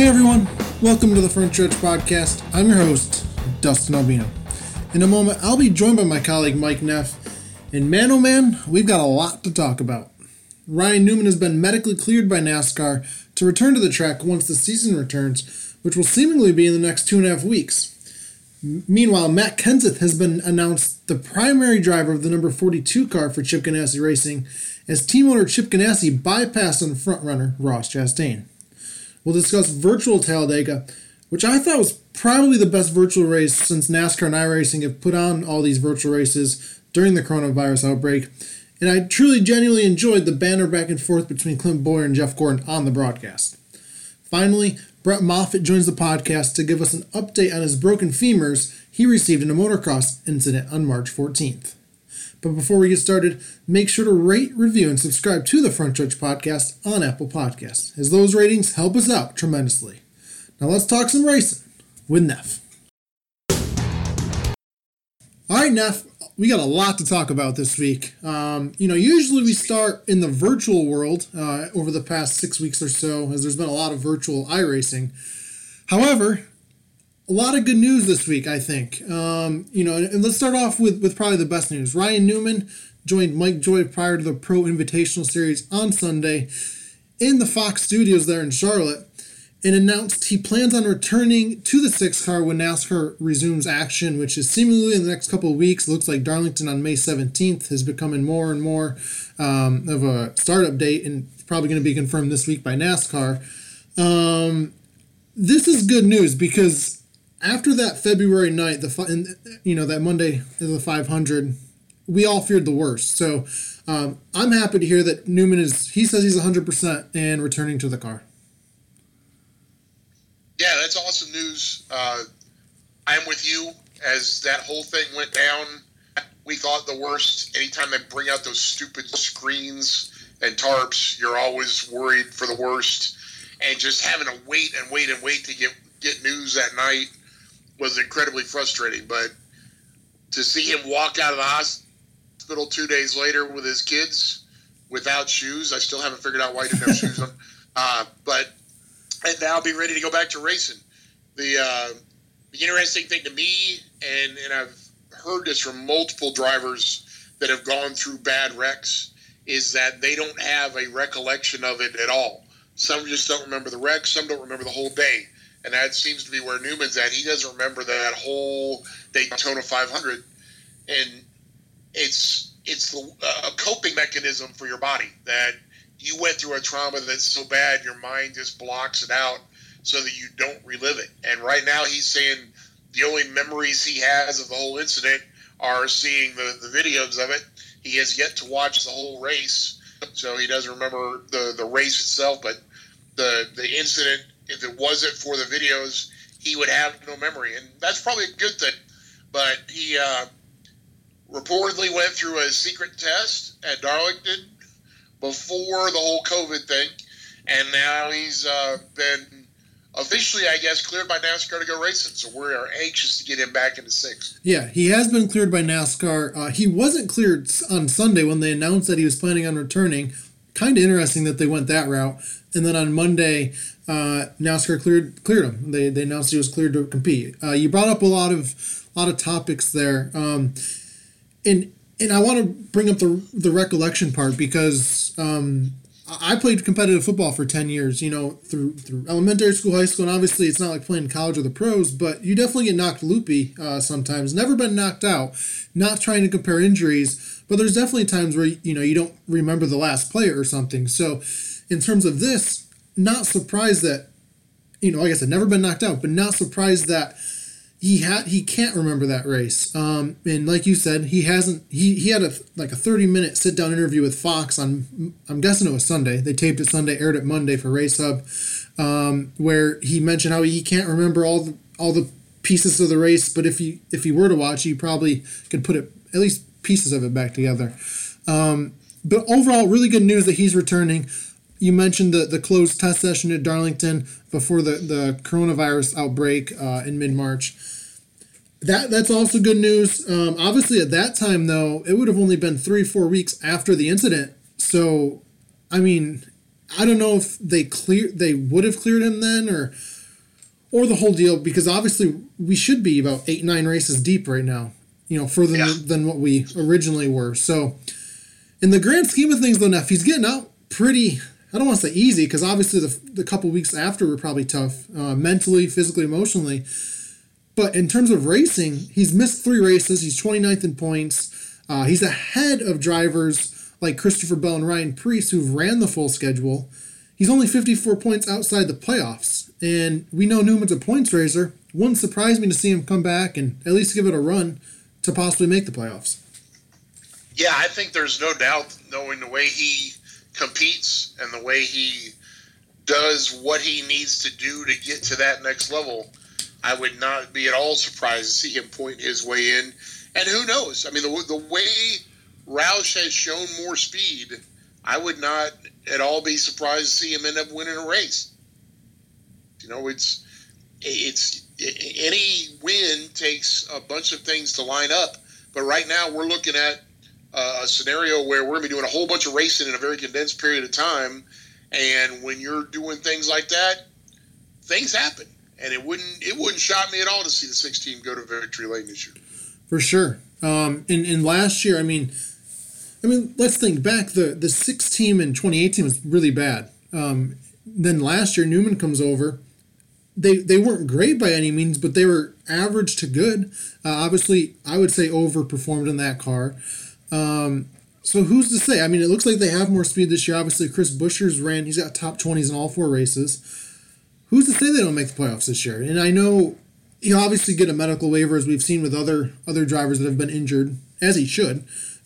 Hey everyone, welcome to the Front Stretch Podcast. I'm your host, Dustin Albino. In a moment, I'll be joined by my colleague Mike Neff, and man oh man, we've got a lot to talk about. Ryan Newman has been medically cleared by NASCAR to return to the track once the season returns, which will seemingly be in the next 2.5 weeks. Meanwhile, Matt Kenseth has been announced the primary driver of the number 42 car for Chip Ganassi Racing, as team owner Chip Ganassi bypassed on frontrunner Ross Chastain. We'll discuss virtual Talladega, which I thought was probably the best virtual race since NASCAR and iRacing have put on all these virtual races during the coronavirus outbreak, and I truly genuinely enjoyed the banter back and forth between Clint Bowyer and Jeff Gordon on the broadcast. Finally, Brett Moffitt joins the podcast to give us an update on his broken femurs he received in a motocross incident on March 14th. But before we get started, make sure to rate, review, and subscribe to the Front Stretch Podcast on Apple Podcasts, as those ratings help us out tremendously. Now let's talk some racing with Neff. All right, Neff, we got a lot to talk about this week. Usually we start in the virtual world over the past 6 weeks or so, as there's been a lot of virtual iRacing. However, a lot of good news this week, I think. And let's start off with probably the best news. Ryan Newman joined Mike Joy prior to the Pro Invitational Series on Sunday in the Fox Studios there in Charlotte, and announced he plans on returning to the 6 car when NASCAR resumes action, which is seemingly in the next couple of weeks. It looks like Darlington on May 17th is becoming more and more of a startup date, and probably going to be confirmed this week by NASCAR. This is good news because after that February night, that Monday of the 500, we all feared the worst. So I'm happy to hear that Newman he says he's 100% and returning to the car. Yeah, that's awesome news. I'm with you. As that whole thing went down, we thought the worst. Anytime they bring out those stupid screens and tarps, you're always worried for the worst. And just having to wait to get news that night was incredibly frustrating. But to see him walk out of the hospital 2 days later with his kids without shoes, I still haven't figured out why he didn't have shoes on. And now be ready to go back to racing. The interesting thing to me, and I've heard this from multiple drivers that have gone through bad wrecks, is that they don't have a recollection of it at all. Some just don't remember the wreck, some don't remember the whole day. And that seems to be where Newman's at. He doesn't remember that whole Daytona 500. And it's a coping mechanism for your body, that you went through a trauma that's so bad your mind just blocks it out so that you don't relive it. And right now he's saying the only memories he has of the whole incident are seeing the videos of it. He has yet to watch the whole race, so he doesn't remember the race itself, but the incident, if it wasn't for the videos, he would have no memory. And that's probably a good thing. But he reportedly went through a secret test at Darlington before the whole COVID thing, and now he's been officially, I guess, cleared by NASCAR to go racing. So we are anxious to get him back into 6. Yeah, he has been cleared by NASCAR. He wasn't cleared on Sunday when they announced that he was planning on returning. Kind of interesting that they went that route. And then on Monday, NASCAR cleared him. They announced he was cleared to compete. You brought up a lot of topics there, and I want to bring up the recollection part because I played competitive football for 10 years, through elementary school, high school, and obviously it's not like playing college or the pros, but you definitely get knocked loopy sometimes. Never been knocked out, not trying to compare injuries, but there's definitely times where, you don't remember the last player or something. So in terms of this, not surprised that, like I said, never been knocked out, but not surprised that he can't remember that race. And like you said, he had a 30-minute sit-down interview with Fox on, I'm guessing it was Sunday. They taped it Sunday, aired it Monday for Race Hub, where he mentioned how he can't remember all the pieces of the race, but if he were to watch, he probably could put it, at least pieces of it, back together. But overall, really good news that he's returning. You mentioned the closed test session at Darlington before the coronavirus outbreak in mid-March. That's also good news. Obviously, at that time, though, it would have only been 3-4 weeks after the incident. So, I mean, I don't know if they would have cleared him then, or the whole deal, because obviously we should be about 8-9 races deep right now, further than what we originally were. So in the grand scheme of things, though, Neff, he's getting out pretty, I don't want to say easy, because obviously the couple weeks after were probably tough, mentally, physically, emotionally. But in terms of racing, he's missed 3 races. He's 29th in points. He's ahead of drivers like Christopher Bell and Ryan Preece, who've ran the full schedule. He's only 54 points outside the playoffs. And we know Newman's a points raiser. Wouldn't surprise me to see him come back and at least give it a run to possibly make the playoffs. Yeah, I think there's no doubt, knowing the way he competes and the way he does what he needs to do to get to that next level, I would not be at all surprised to see him point his way in. And who knows? I mean, the way Roush has shown more speed, I would not at all be surprised to see him end up winning a race. It's any win takes a bunch of things to line up. But right now we're looking at a scenario where we're going to be doing a whole bunch of racing in a very condensed period of time. And when you're doing things like that, things happen. And it wouldn't shock me at all to see the 6 team go to victory lane this year. For sure. In last year, I mean, let's think back. The 6 team in 2018 was really bad. Then last year, Newman comes over. They weren't great by any means, but they were average to good. Obviously, I would say overperformed in that car. So who's to say? I mean, it looks like they have more speed this year. Obviously, Chris Buescher's he's got top 20s in all 4 races. Who's to say they don't make the playoffs this year? And I know he'll obviously get a medical waiver, as we've seen with other drivers that have been injured, as he should.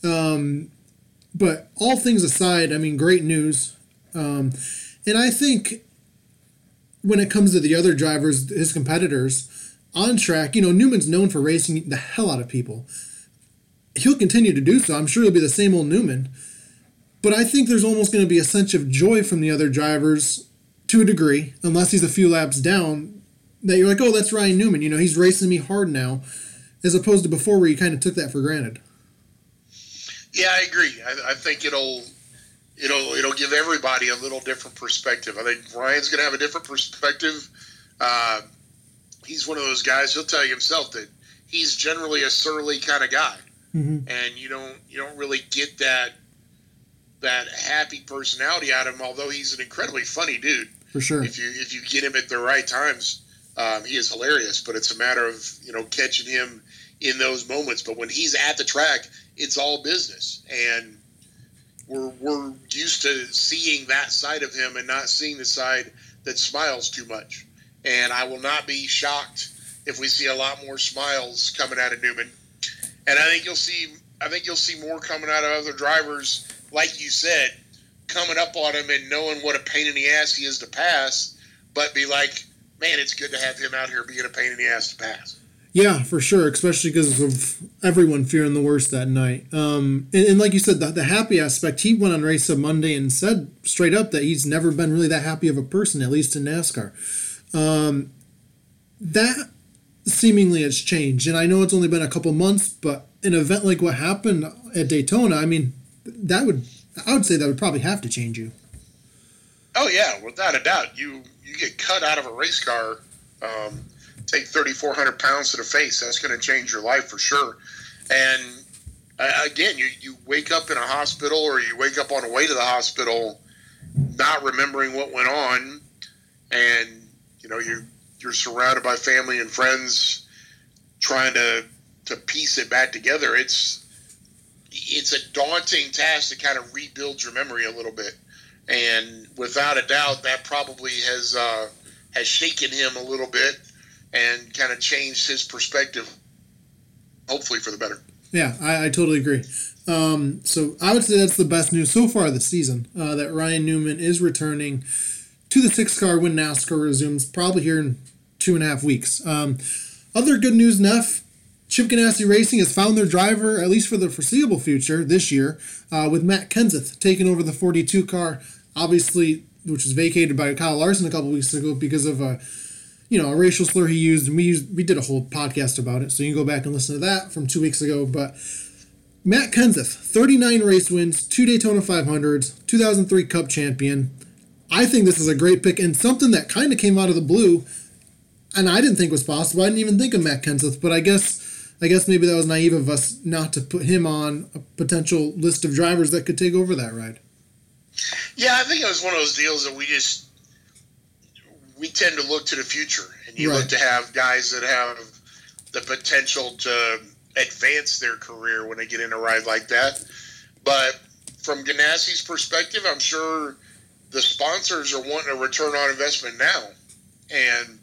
But all things aside, I mean, great news. And I think when it comes to the other drivers, his competitors, on track, Newman's known for racing the hell out of people. He'll continue to do so. I'm sure he'll be the same old Newman. But I think there's almost going to be a sense of joy from the other drivers to a degree, unless he's a few laps down, that you're like, oh, that's Ryan Newman. He's racing me hard now, as opposed to before where you kind of took that for granted. Yeah, I agree. I think it'll give everybody a little different perspective. I think Ryan's going to have a different perspective. He's one of those guys, he'll tell you himself that he's generally a surly kind of guy. Mm-hmm. And you don't really get that happy personality out of him, although he's an incredibly funny dude. For sure. If you get him at the right times, he is hilarious. But it's a matter of catching him in those moments. But when he's at the track, it's all business, and we're used to seeing that side of him and not seeing the side that smiles too much. And I will not be shocked if we see a lot more smiles coming out of Newman. And I think you'll see more coming out of other drivers, like you said, coming up on him and knowing what a pain in the ass he is to pass, but be like, man, it's good to have him out here being a pain in the ass to pass. Yeah, for sure, especially because of everyone fearing the worst that night. And like you said, the happy aspect, he went on Race Up Monday and said straight up that he's never been really that happy of a person, at least in NASCAR. That seemingly has changed. And I know it's only been a couple months, but an event like what happened at Daytona, I mean, I would say that would probably have to change you. Oh, yeah, without a doubt. You get cut out of a race car, take 3,400 pounds to the face, that's going to change your life for sure. And again, you wake up in a hospital, or you wake up on the way to the hospital not remembering what went on, and you're surrounded by family and friends trying to piece it back together. It's a daunting task to kind of rebuild your memory a little bit, and without a doubt, that probably has shaken him a little bit and kind of changed his perspective, hopefully for the better. Yeah, I totally agree. So I would say that's the best news so far this season, that Ryan Newman is returning to the 6-car when NASCAR resumes, probably here in 2.5 weeks. Other good news, Neff, Chip Ganassi Racing has found their driver, at least for the foreseeable future this year, with Matt Kenseth taking over the 42 car, obviously, which was vacated by Kyle Larson a couple weeks ago because of a racial slur he used, and we did a whole podcast about it, so you can go back and listen to that from 2 weeks ago. But Matt Kenseth, 39 race wins, 2 Daytona 500s, 2003 Cup champion, I think this is a great pick and something that kind of came out of the blue, and I didn't think was possible. I didn't even think of Matt Kenseth, but I guess maybe that was naive of us not to put him on a potential list of drivers that could take over that ride. Yeah, I think it was one of those deals that we tend to look to the future, and you look to have guys that have the potential to advance their career when they get in a ride like that. But from Ganassi's perspective, I'm sure the sponsors are wanting a return on investment now. And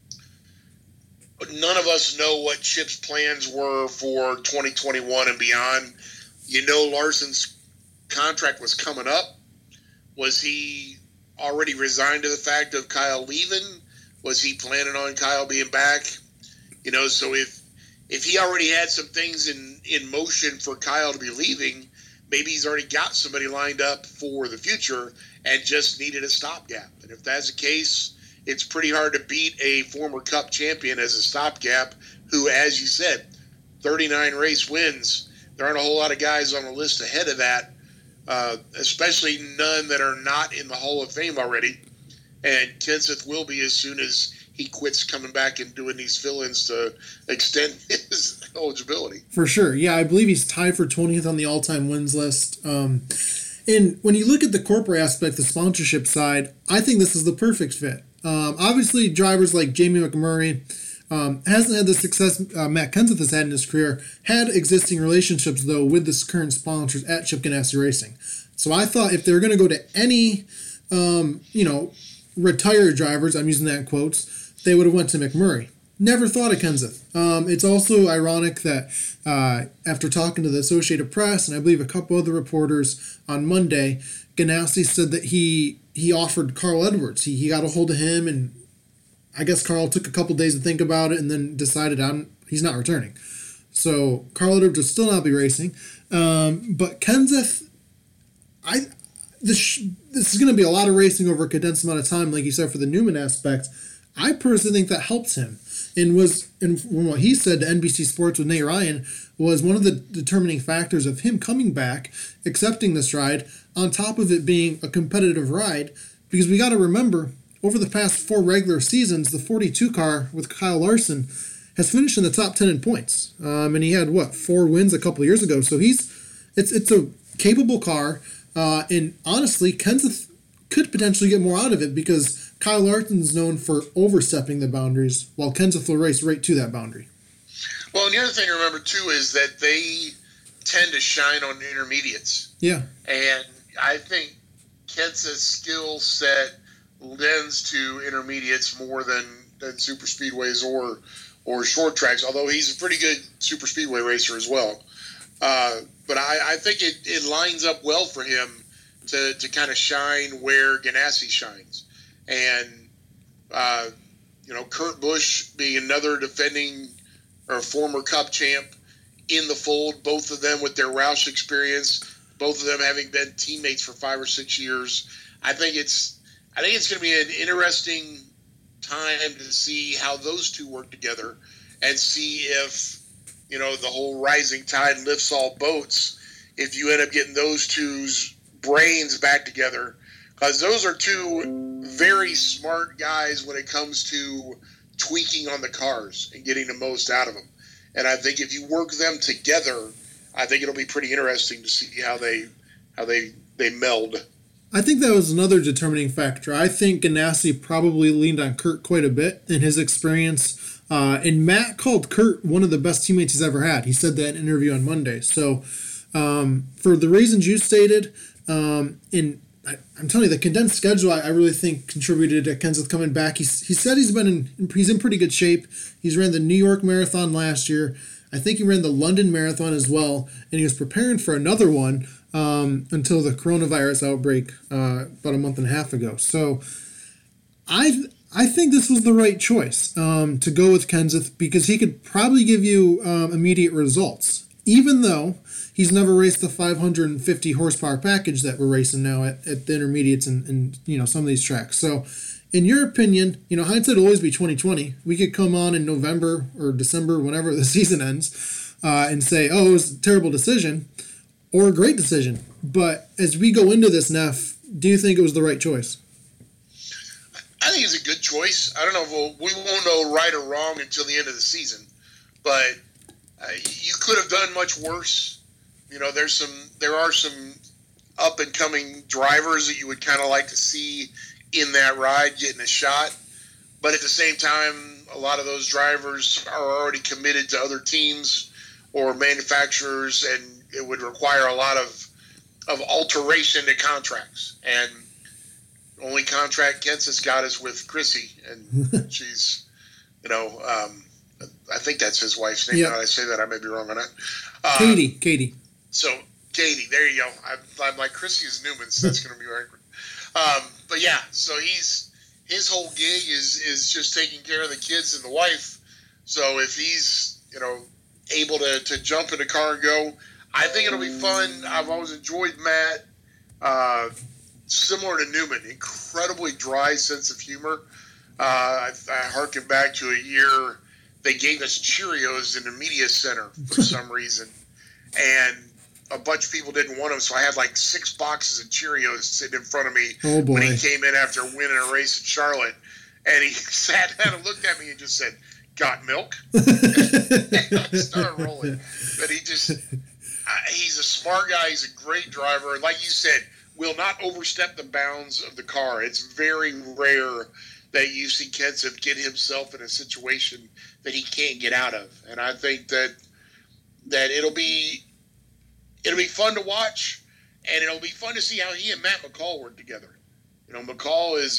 none of us know what Chip's plans were for 2021 and beyond. Larson's contract was coming up. Was he already resigned to the fact of Kyle leaving? Was he planning on Kyle being back? So if he already had some things in motion for Kyle to be leaving, maybe he's already got somebody lined up for the future and just needed a stopgap. And if that's the case, it's pretty hard to beat a former Cup champion as a stopgap who, as you said, 39 race wins. There aren't a whole lot of guys on the list ahead of that, especially none that are not in the Hall of Fame already. And Kenseth will be as soon as he quits coming back and doing these fill-ins to extend his eligibility. For sure. Yeah, I believe he's tied for 20th on the all-time wins list. And when you look at the corporate aspect, the sponsorship side, I think this is the perfect fit. Obviously, drivers like Jamie McMurray hasn't had the success Matt Kenseth has had in his career, had existing relationships, though, with the current sponsors at Chip Ganassi Racing. So I thought if they were going to go to any, retired drivers, I'm using that in quotes, they would have went to McMurray. Never thought of Kenseth. It's also ironic that after talking to the Associated Press and I believe a couple other reporters on Monday, Ganassi said that he offered Carl Edwards. He got a hold of him, and I guess Carl took a couple days to think about it and then decided he's not returning. So Carl Edwards will still not be racing. But Kenseth, this is going to be a lot of racing over a condensed amount of time, like you said, for the Newman aspect. I personally think that helps him. And from what he said to NBC Sports with Nate Ryan, was one of the determining factors of him coming back, accepting this ride, on top of it being a competitive ride. Because we got to remember, over the past 4 regular seasons, the 42 car with Kyle Larson has finished in the top 10 in points. And he had, 4 wins a couple of years ago. So it's a capable car. And honestly, Kenseth could potentially get more out of it because Kyle Larson's known for overstepping the boundaries, while Kenseth will race right to that boundary. Well, and the other thing to remember, too, is that they tend to shine on intermediates. Yeah. And I think Kenseth's skill set lends to intermediates more than super speedways or short tracks, although he's a pretty good super speedway racer as well. But I think it lines up well for him to kind of shine where Ganassi shines. And, Kurt Busch being another defending or former Cup champ in the fold, both of them with their Roush experience, both of them having been teammates for 5 or 6 years. I think it's going to be an interesting time to see how those two work together and see if, the whole rising tide lifts all boats if you end up getting those two's brains back together. Because those are two very smart guys when it comes to tweaking on the cars and getting the most out of them. And I think if you work them together, I think it'll be pretty interesting to see how they meld. I think that was another determining factor. I think Ganassi probably leaned on Kurt quite a bit in his experience. And Matt called Kurt one of the best teammates he's ever had. He said that in an interview on Monday. So for the reasons you stated, I'm telling you, the condensed schedule, I really think contributed to Kenseth coming back. He said he's in pretty good shape. He's ran the New York Marathon last year. I think he ran the London Marathon as well, and he was preparing for another one until the coronavirus outbreak about a month and a half ago. So I think this was the right choice to go with Kenseth because he could probably give you immediate results, even though he's never raced the 550 horsepower package that we're racing now at the intermediates and some of these tracks. So, in your opinion, hindsight will always be 2020. We could come on in November or December, whenever the season ends, and say, "Oh, it was a terrible decision," or a great decision. But as we go into this, Neff, do you think it was the right choice? I think it's a good choice. I don't know if we won't know right or wrong until the end of the season, but you could have done much worse. You know, there are some up and coming drivers that you would kind of like to see in that ride getting a shot, but at the same time, a lot of those drivers are already committed to other teams or manufacturers, and it would require a lot of alteration to contracts. And only contract Kenseth's got is with Chrissy, and she's, I think that's his wife's name. Yep. Now that I say that, I may be wrong on that. Katie. So Katie, there you go. I'm like, Chrissy is Newman, so that's going to be right. But yeah, so his whole gig is just taking care of the kids and the wife. So if he's, able to jump in the car and go, I think it'll be fun. I've always enjoyed Matt. Similar to Newman, incredibly dry sense of humor. I harken back to a year they gave us Cheerios in the media center for some reason, and a bunch of people didn't want them, so I had like 6 boxes of Cheerios sitting in front of me when he came in after winning a race at Charlotte, and he sat down and looked at me and just said, "Got milk?" And I started rolling. But he's a smart guy. He's a great driver. Like you said, will not overstep the bounds of the car. It's very rare that you see Kenseth get himself in a situation that he can't get out of. And I think that it'll be fun to watch, and it'll be fun to see how he and Matt McCall work together. McCall is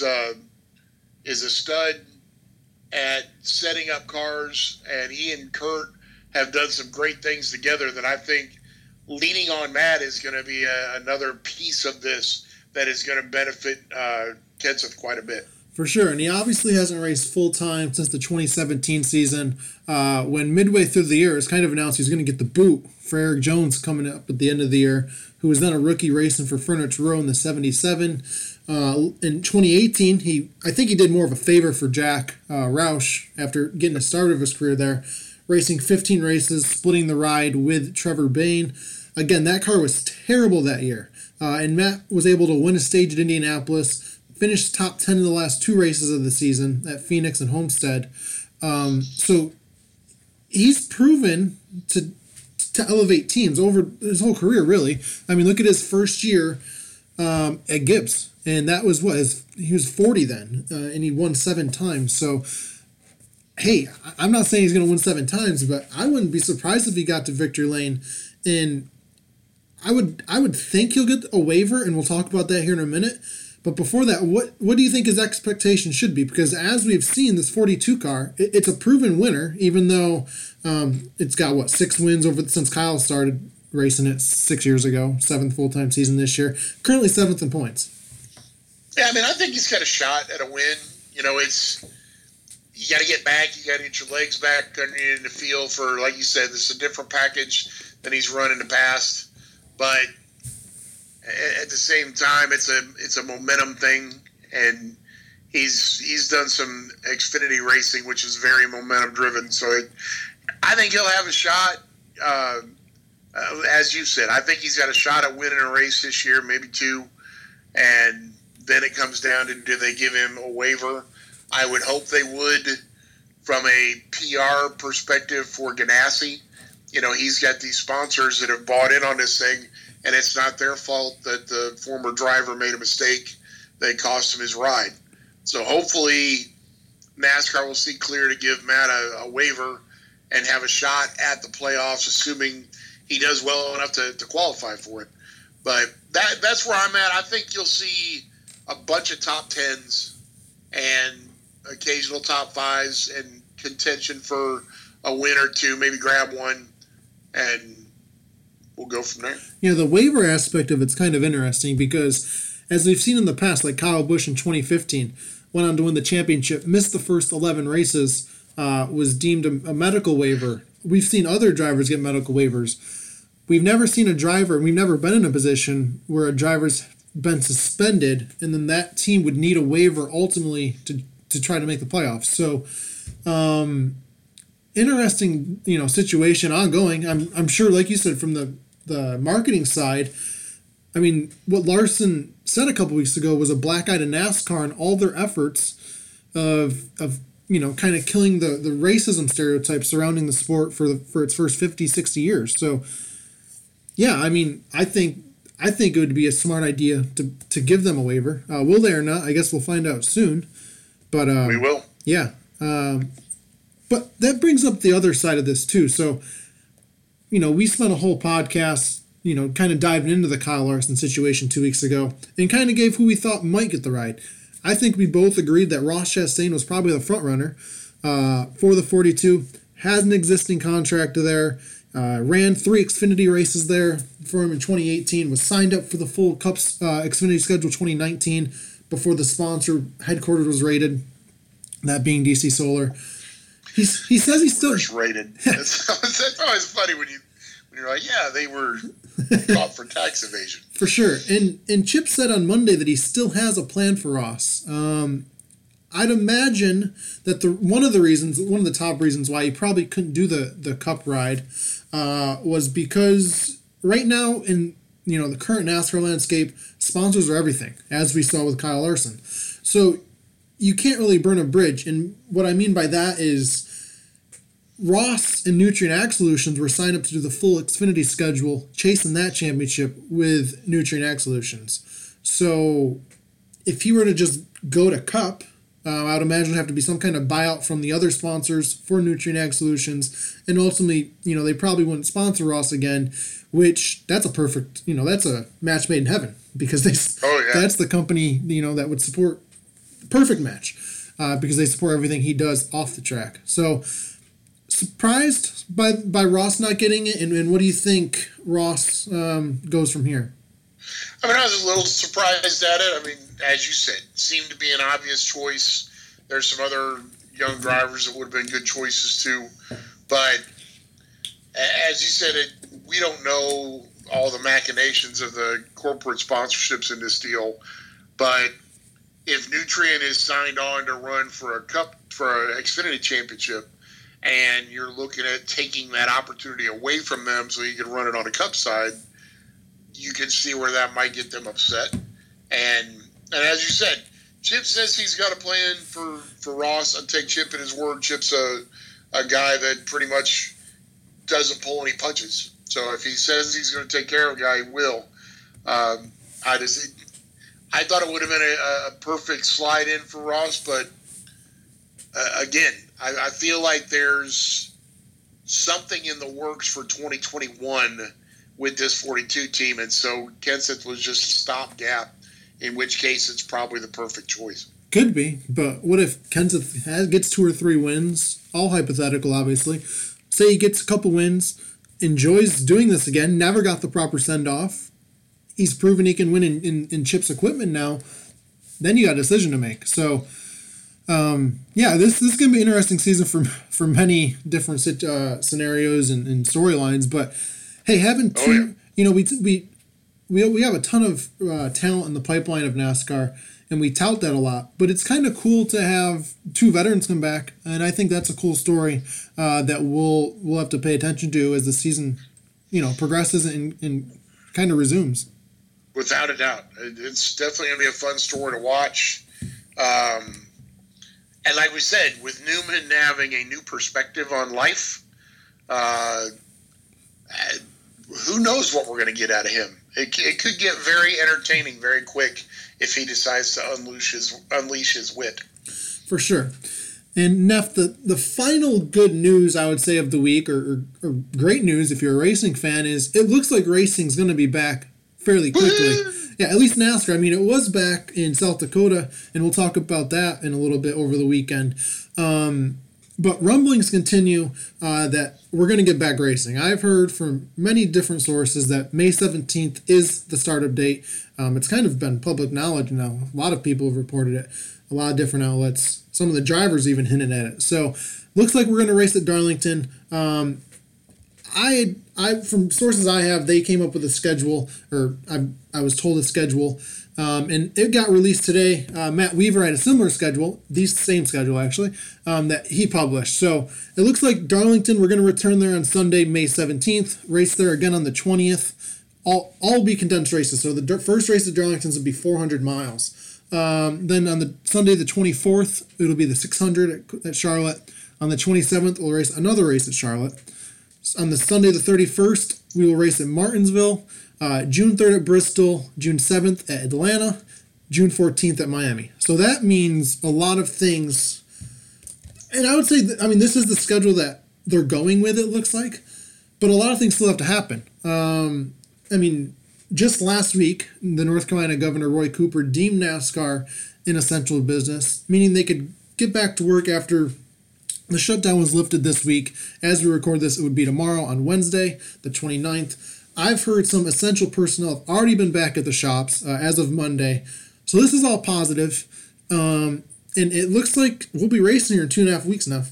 a stud at setting up cars, and he and Kurt have done some great things together that I think leaning on Matt is going to be another piece of this that is going to benefit Kenseth quite a bit. For sure, and he obviously hasn't raced full-time since the 2017 season, when midway through the year it was kind of announced he was going to get the boot for Eric Jones coming up at the end of the year, who was then a rookie racing for Furniture Row in the 77. In 2018, I think he did more of a favor for Jack Roush after getting the start of his career there, racing 15 races, splitting the ride with Trevor Bayne. Again, that car was terrible that year, and Matt was able to win a stage at Indianapolis, finished top 10 in the last 2 races of the season at Phoenix and Homestead. So he's proven to elevate teams over his whole career, really. I mean, look at his first year at Gibbs, and that was he was 40 then, and he won 7 times. So, hey, I'm not saying he's going to win 7 times, but I wouldn't be surprised if he got to victory lane. And I would think he'll get a waiver, and we'll talk about that here in a minute. But before that, what do you think his expectation should be? Because as we've seen, this 42 car, it's a proven winner, even though it's got, 6 wins since Kyle started racing it 6 years ago, 7th full-time season this year. Currently 7th in points. Yeah, I mean, I think he's got a shot at a win. You got to get back. You got to get your legs back in the field for, like you said, this is a different package than he's run in the past. But at the same time, it's a momentum thing, and he's done some Xfinity racing, which is very momentum driven. So I think he'll have a shot. As you said, I think he's got a shot at winning a race this year, maybe 2, and then it comes down to, do they give him a waiver? I would hope they would, from a PR perspective for Ganassi. He's got these sponsors that have bought in on this thing, and it's not their fault that the former driver made a mistake that cost him his ride. So hopefully NASCAR will see clear to give Matt a waiver and have a shot at the playoffs, assuming he does well enough to qualify for it. But that's where I'm at. I think you'll see a bunch of top 10s and occasional top 5s and contention for a win or 2, maybe grab one, and we'll go from there. The waiver aspect of it's kind of interesting because, as we've seen in the past, like Kyle Busch in 2015, went on to win the championship, missed the first 11 races, was deemed a medical waiver. We've seen other drivers get medical waivers. We've never seen a driver, we've never been in a position where a driver's been suspended, and then that team would need a waiver ultimately to try to make the playoffs. So, interesting, situation ongoing. I'm sure, like you said, from the marketing side, I mean, what Larson said a couple weeks ago was a black eye to NASCAR and all their efforts of kind of killing the racism stereotypes surrounding the sport for its first 50, 60 years. So, yeah, I mean, I think it would be a smart idea to give them a waiver. Will they or not? I guess we'll find out soon. But we will. Yeah. But that brings up the other side of this too. So, we spent a whole podcast, kind of diving into the Kyle Larson situation 2 weeks ago and kind of gave who we thought might get the ride. I think we both agreed that Ross Chastain was probably the front runner for the 42. Has an existing contract there. Ran 3 Xfinity races there for him in 2018. Was signed up for the full Cups Xfinity schedule 2019 before the sponsor headquarters was raided. That being DC Solar. He says he's still rated. That's always funny when you're like, yeah, they were caught for tax evasion. For sure. And Chip said on Monday that he still has a plan for Ross. I'd imagine that one of the top reasons why he probably couldn't do the Cup ride was because right now in the current NASCAR landscape, sponsors are everything, as we saw with Kyle Larson. So you can't really burn a bridge. And what I mean by that is Ross and Nutrien Ag Solutions were signed up to do the full Xfinity schedule, chasing that championship with Nutrien Ag Solutions. So if he were to just go to Cup, I would imagine it'd have to be some kind of buyout from the other sponsors for Nutrien Ag Solutions. And ultimately, they probably wouldn't sponsor Ross again, which that's a perfect, that's a match made in heaven because that's the company, that would support perfect match because they support everything he does off the track. So surprised by Ross not getting it, and what do you think Ross goes from here? I mean, I was a little surprised at it. I mean, as you said, seemed to be an obvious choice. There's some other young drivers that would have been good choices too. But as you said, we don't know all the machinations of the corporate sponsorships in this deal. But if Nutrien is signed on to run for an Xfinity championship, and you're looking at taking that opportunity away from them so you can run it on a Cup side, you can see where that might get them upset. And as you said, Chip says he's got a plan for Ross. I'll take Chip at his word. Chip's a guy that pretty much doesn't pull any punches. So if he says he's going to take care of a guy, he will. I thought it would have been a perfect slide in for Ross, but again, I feel like there's something in the works for 2021 with this 42 team, and so Kenseth was just a stopgap, in which case it's probably the perfect choice. Could be, but what if Kenseth gets 2 or 3 wins, all hypothetical obviously, say he gets a couple wins, enjoys doing this again, never got the proper send-off, he's proven he can win in Chip's equipment now, then you got a decision to make. So this is going to be an interesting season for many different scenarios and storylines. But hey, having two, we have a ton of talent in the pipeline of NASCAR, and we tout that a lot. But it's kind of cool to have 2 veterans come back, and I think that's a cool story that we'll have to pay attention to as the season, progresses and kind of resumes. Without a doubt, it's definitely going to be a fun story to watch. And like we said, with Newman having a new perspective on life, who knows what we're going to get out of him? It could get very entertaining very quick if he decides to unleash his wit. For sure. And Neff, the final good news I would say of the week, or great news if you're a racing fan, is it looks like racing's going to be back fairly quickly. Yeah, at least NASCAR. I mean, it was back in South Dakota, and we'll talk about that in a little bit over the weekend. But rumblings continue that we're going to get back racing. I've heard from many different sources that May 17th is the startup date. It's kind of been public knowledge now. A lot of people have reported it. A lot of different outlets. Some of the drivers even hinted at it. So, looks like we're going to race at Darlington. I from sources I have, they came up with a schedule, or I was told a schedule, and it got released today. Matt Weaver had a similar schedule, the same schedule actually, that he published. So it looks like Darlington, we're going to return there on Sunday, May 17th, race there again on the 20th. All be condensed races. So the first race at Darlington will be 400 miles. Then on the Sunday the 24th, it'll be the 600 at Charlotte. On the 27th, we'll race another race at Charlotte. On the Sunday the 31st, we will race at Martinsville. June 3rd at Bristol. June 7th at Atlanta. June 14th at Miami. So that means a lot of things. And I would say, this is the schedule that they're going with, it looks like. But a lot of things still have to happen. Just last week, the North Carolina Governor Roy Cooper deemed NASCAR an essential business, meaning they could get back to work after the shutdown was lifted this week. As we record this, it would be tomorrow on Wednesday, the 29th. I've heard some essential personnel have already been back at the shops as of Monday. So this is all positive. And it looks like we'll be racing here in 2.5 weeks now.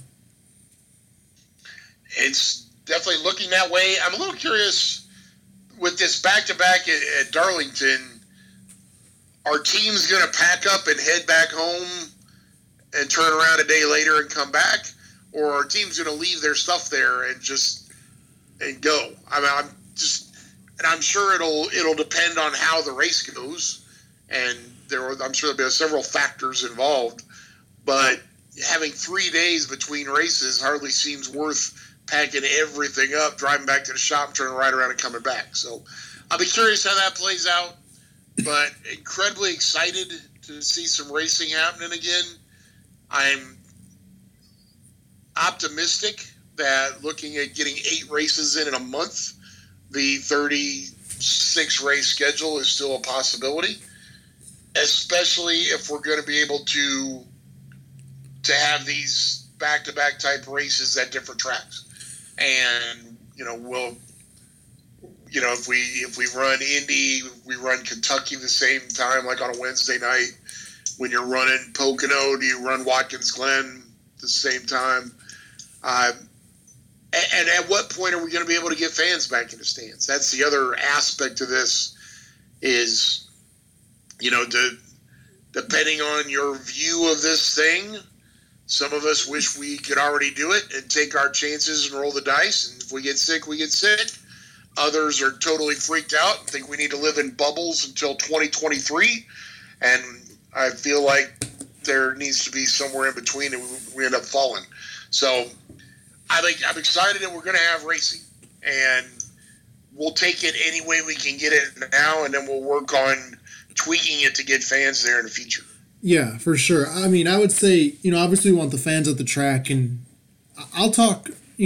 It's definitely looking that way. I'm a little curious with this back-to-back at Darlington. Are teams going to pack up and head back home and turn around a day later and come back? Or are teams going to leave their stuff there and go? I'm sure it'll depend on how the race goes, and I'm sure there'll be several factors involved. But having 3 days between races hardly seems worth packing everything up, driving back to the shop, turning right around and coming back. So I'll be curious how that plays out, but incredibly excited to see some racing happening again. I'm optimistic that looking at getting 8 races in a month, the 36 race schedule is still a possibility, especially if we're going to be able to have these back-to-back type races at different tracks. And, if we run Indy, we run Kentucky the same time, like on a Wednesday night. When you're running Pocono, do you run Watkins Glen the same time? And at what point are we going to be able to get fans back in the stands? That's the other aspect of this is, depending on your view of this thing, some of us wish we could already do it and take our chances and roll the dice. And if we get sick, we get sick. Others are totally freaked out and think we need to live in bubbles until 2023. And I feel like there needs to be somewhere in between and we end up falling. So I'm excited that we're going to have racing. And we'll take it any way we can get it now, and then we'll work on tweaking it to get fans there in the future. Yeah, for sure. I would say, obviously we want the fans at the track, and we'll talk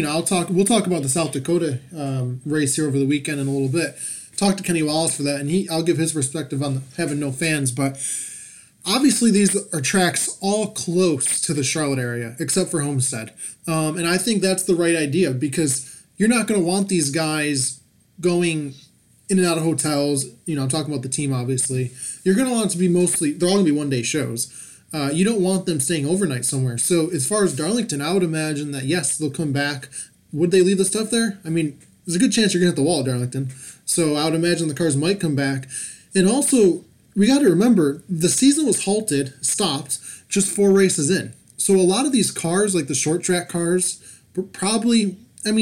about the South Dakota race here over the weekend in a little bit. Talk to Kenny Wallace for that, and I'll give his perspective on having no fans, but obviously these are tracks all close to the Charlotte area, except for Homestead. And I think that's the right idea, because you're not going to want these guys going in and out of hotels. I'm talking about the team, obviously. You're going to want it to be they're all going to be one-day shows. You don't want them staying overnight somewhere. So as far as Darlington, I would imagine that, yes, they'll come back. Would they leave the stuff there? There's a good chance you're going to hit the wall at Darlington. So I would imagine the cars might come back. And also, we got to remember, the season was stopped, just 4 races in. So a lot of these cars, like the short track cars, probably,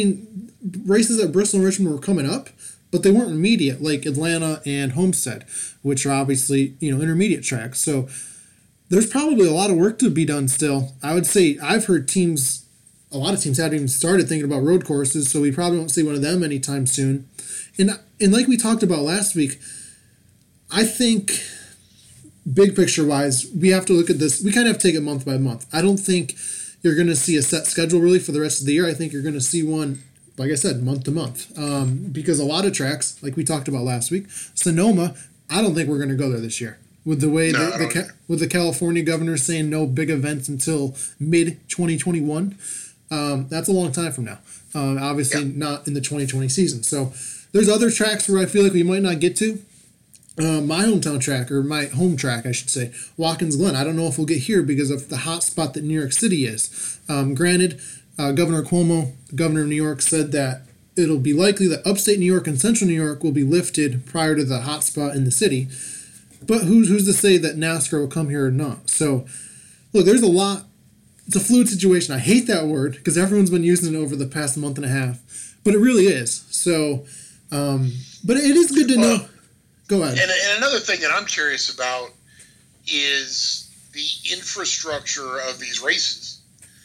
races at Bristol and Richmond were coming up, but they weren't immediate, like Atlanta and Homestead, which are obviously, intermediate tracks. So there's probably a lot of work to be done still. I would say I've heard a lot of teams haven't even started thinking about road courses, so we probably won't see one of them anytime soon. And like we talked about last week, I think big picture wise, we have to look at this. We kind of have to take it month by month. I don't think you're going to see a set schedule really for the rest of the year. I think you're going to see one, like I said, month to month. Because a lot of tracks, like we talked about last week, Sonoma, I don't think we're going to go there this year. With the way with the California governor saying no big events until mid-2021, that's a long time from now. Obviously not in the 2020 season. So there's other tracks where I feel like we might not get to. My hometown track, or my home track, I should say, Watkins Glen. I don't know if we'll get here because of the hot spot that New York City is. Granted, Governor Cuomo, the governor of New York, said that it'll be likely that upstate New York and central New York will be lifted prior to the hot spot in the city. But who's to say that NASCAR will come here or not? So, look, there's a lot. It's a fluid situation. I hate that word because everyone's been using it over the past month and a half. But it really is. So, but it is good to know. Go ahead. And another thing that I'm curious about is the infrastructure of these races.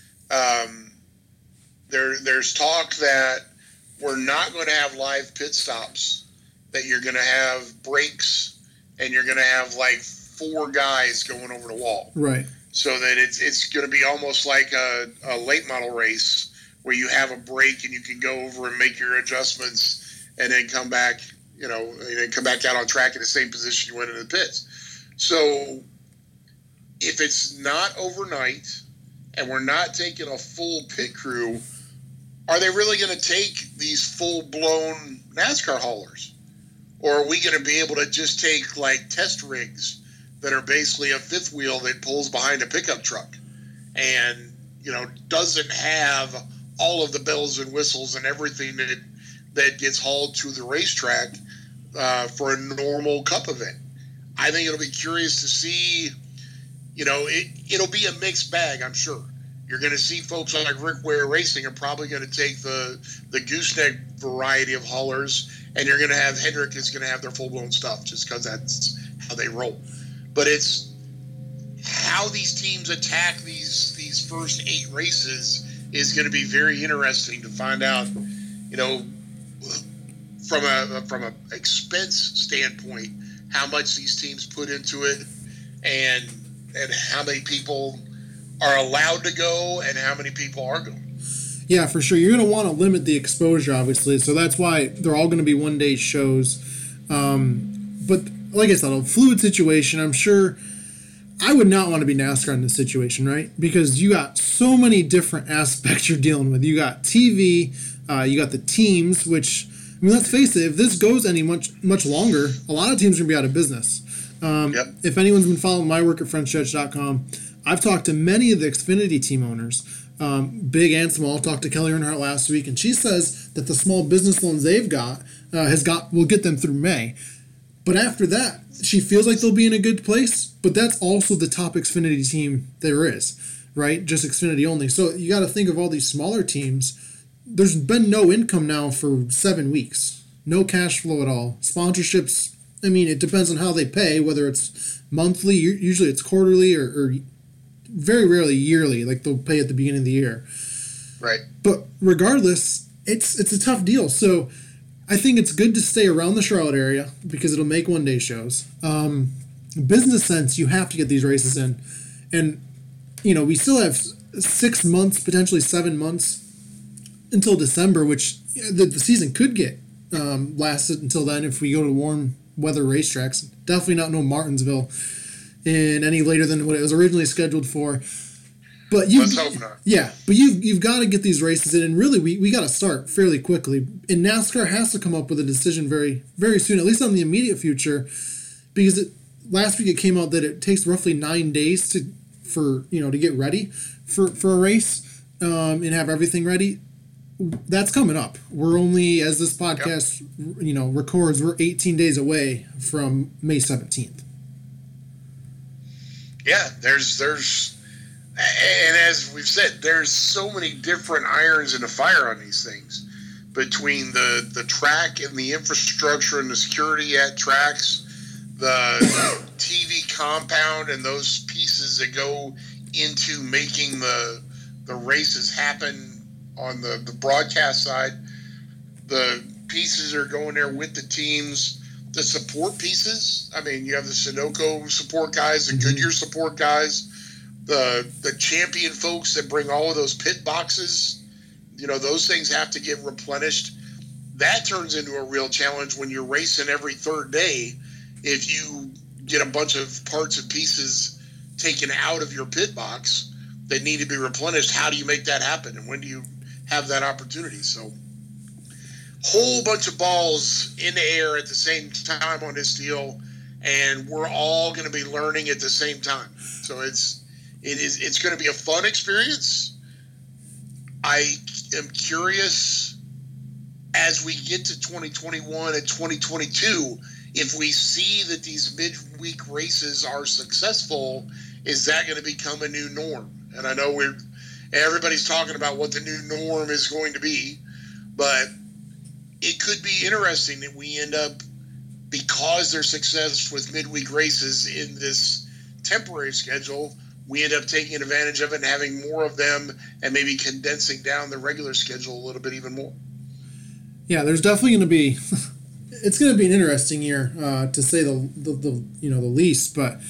There's talk that we're not going to have live pit stops, that you're going to have breaks, and you're going to have like 4 guys going over the wall. Right. So that it's going to be almost like a late model race where you have a break and you can go over and make your adjustments and then come back, and then come back out on track in the same position you went into the pits. So if it's not overnight and we're not taking a full pit crew, are they really going to take these full-blown NASCAR haulers? Or are we going to be able to just take like test rigs that are basically a fifth wheel that pulls behind a pickup truck and, doesn't have all of the bells and whistles and everything that gets hauled to the racetrack for a normal cup event? I think it'll be curious to see, it'll be a mixed bag, I'm sure. You're going to see folks like Rick Ware Racing are probably going to take the gooseneck variety of haulers, and you're going to have Hendrick is going to have their full-blown stuff just because that's how they roll. But it's how these teams attack these first 8 races is going to be very interesting to find out, from a expense standpoint, how much these teams put into it, and how many people are allowed to go and how many people are going. Yeah, for sure. You're going to want to limit the exposure, obviously. So that's why they're all going to be one-day shows. But like I said, a fluid situation. I'm sure I would not want to be NASCAR in this situation, right? Because you got so many different aspects you're dealing with. You got TV, you got the teams, which, let's face it, if this goes any much longer, a lot of teams are going to be out of business. Yep. If anyone's been following my work at FrenchJudge.com, I've talked to many of the Xfinity team owners, big and small. Talked to Kelly Earnhardt last week, and she says that the small business loans they've got will get them through May. But after that, she feels like they'll be in a good place. But that's also the top Xfinity team there is, right? Just Xfinity only. So you got to think of all these smaller teams. There's been no income now for 7 weeks. No cash flow at all. Sponsorships, it depends on how they pay, whether it's monthly, usually it's quarterly, or very rarely yearly, like they'll pay at the beginning of the year. Right. But regardless, it's a tough deal. So I think it's good to stay around the Charlotte area because it'll make one-day shows. Business sense, you have to get these races in. And, we still have 6 months, potentially 7 months until December, which the season could get lasted until then if we go to warm weather racetracks. Definitely not no Martinsville in any later than what it was originally scheduled for. But let's hope not. Yeah, but you've got to get these races in, and really we got to start fairly quickly. And NASCAR has to come up with a decision very, very soon, at least on the immediate future, because last week it came out that it takes roughly 9 days to get ready for a race and have everything ready. That's coming up. We're only, as this podcast records, we're 18 days away from May 17th. Yeah, there's and as we've said, there's so many different irons in the fire on these things, between the track and the infrastructure and the security at tracks, the TV compound and those pieces that go into making the races happen on the broadcast side. The pieces are going there with the teams. The support pieces, you have the Sunoco support guys, the Goodyear support guys, the champion folks that bring all of those pit boxes, those things have to get replenished. That turns into a real challenge when you're racing every third day. If you get a bunch of parts and pieces taken out of your pit box that need to be replenished, how do you make that happen? And when do you have that opportunity? So whole bunch of balls in the air at the same time on this deal, and we're all going to be learning at the same time. So it's going to be a fun experience. I am curious as we get to 2021 and 2022, if we see that these midweek races are successful, is that going to become a new norm? And I know everybody's talking about what the new norm is going to be, but it could be interesting that we end up, because there's success with midweek races in this temporary schedule, we end up taking advantage of it and having more of them and maybe condensing down the regular schedule a little bit even more. Yeah, there's definitely going to be it's going to be an interesting year to say the least, but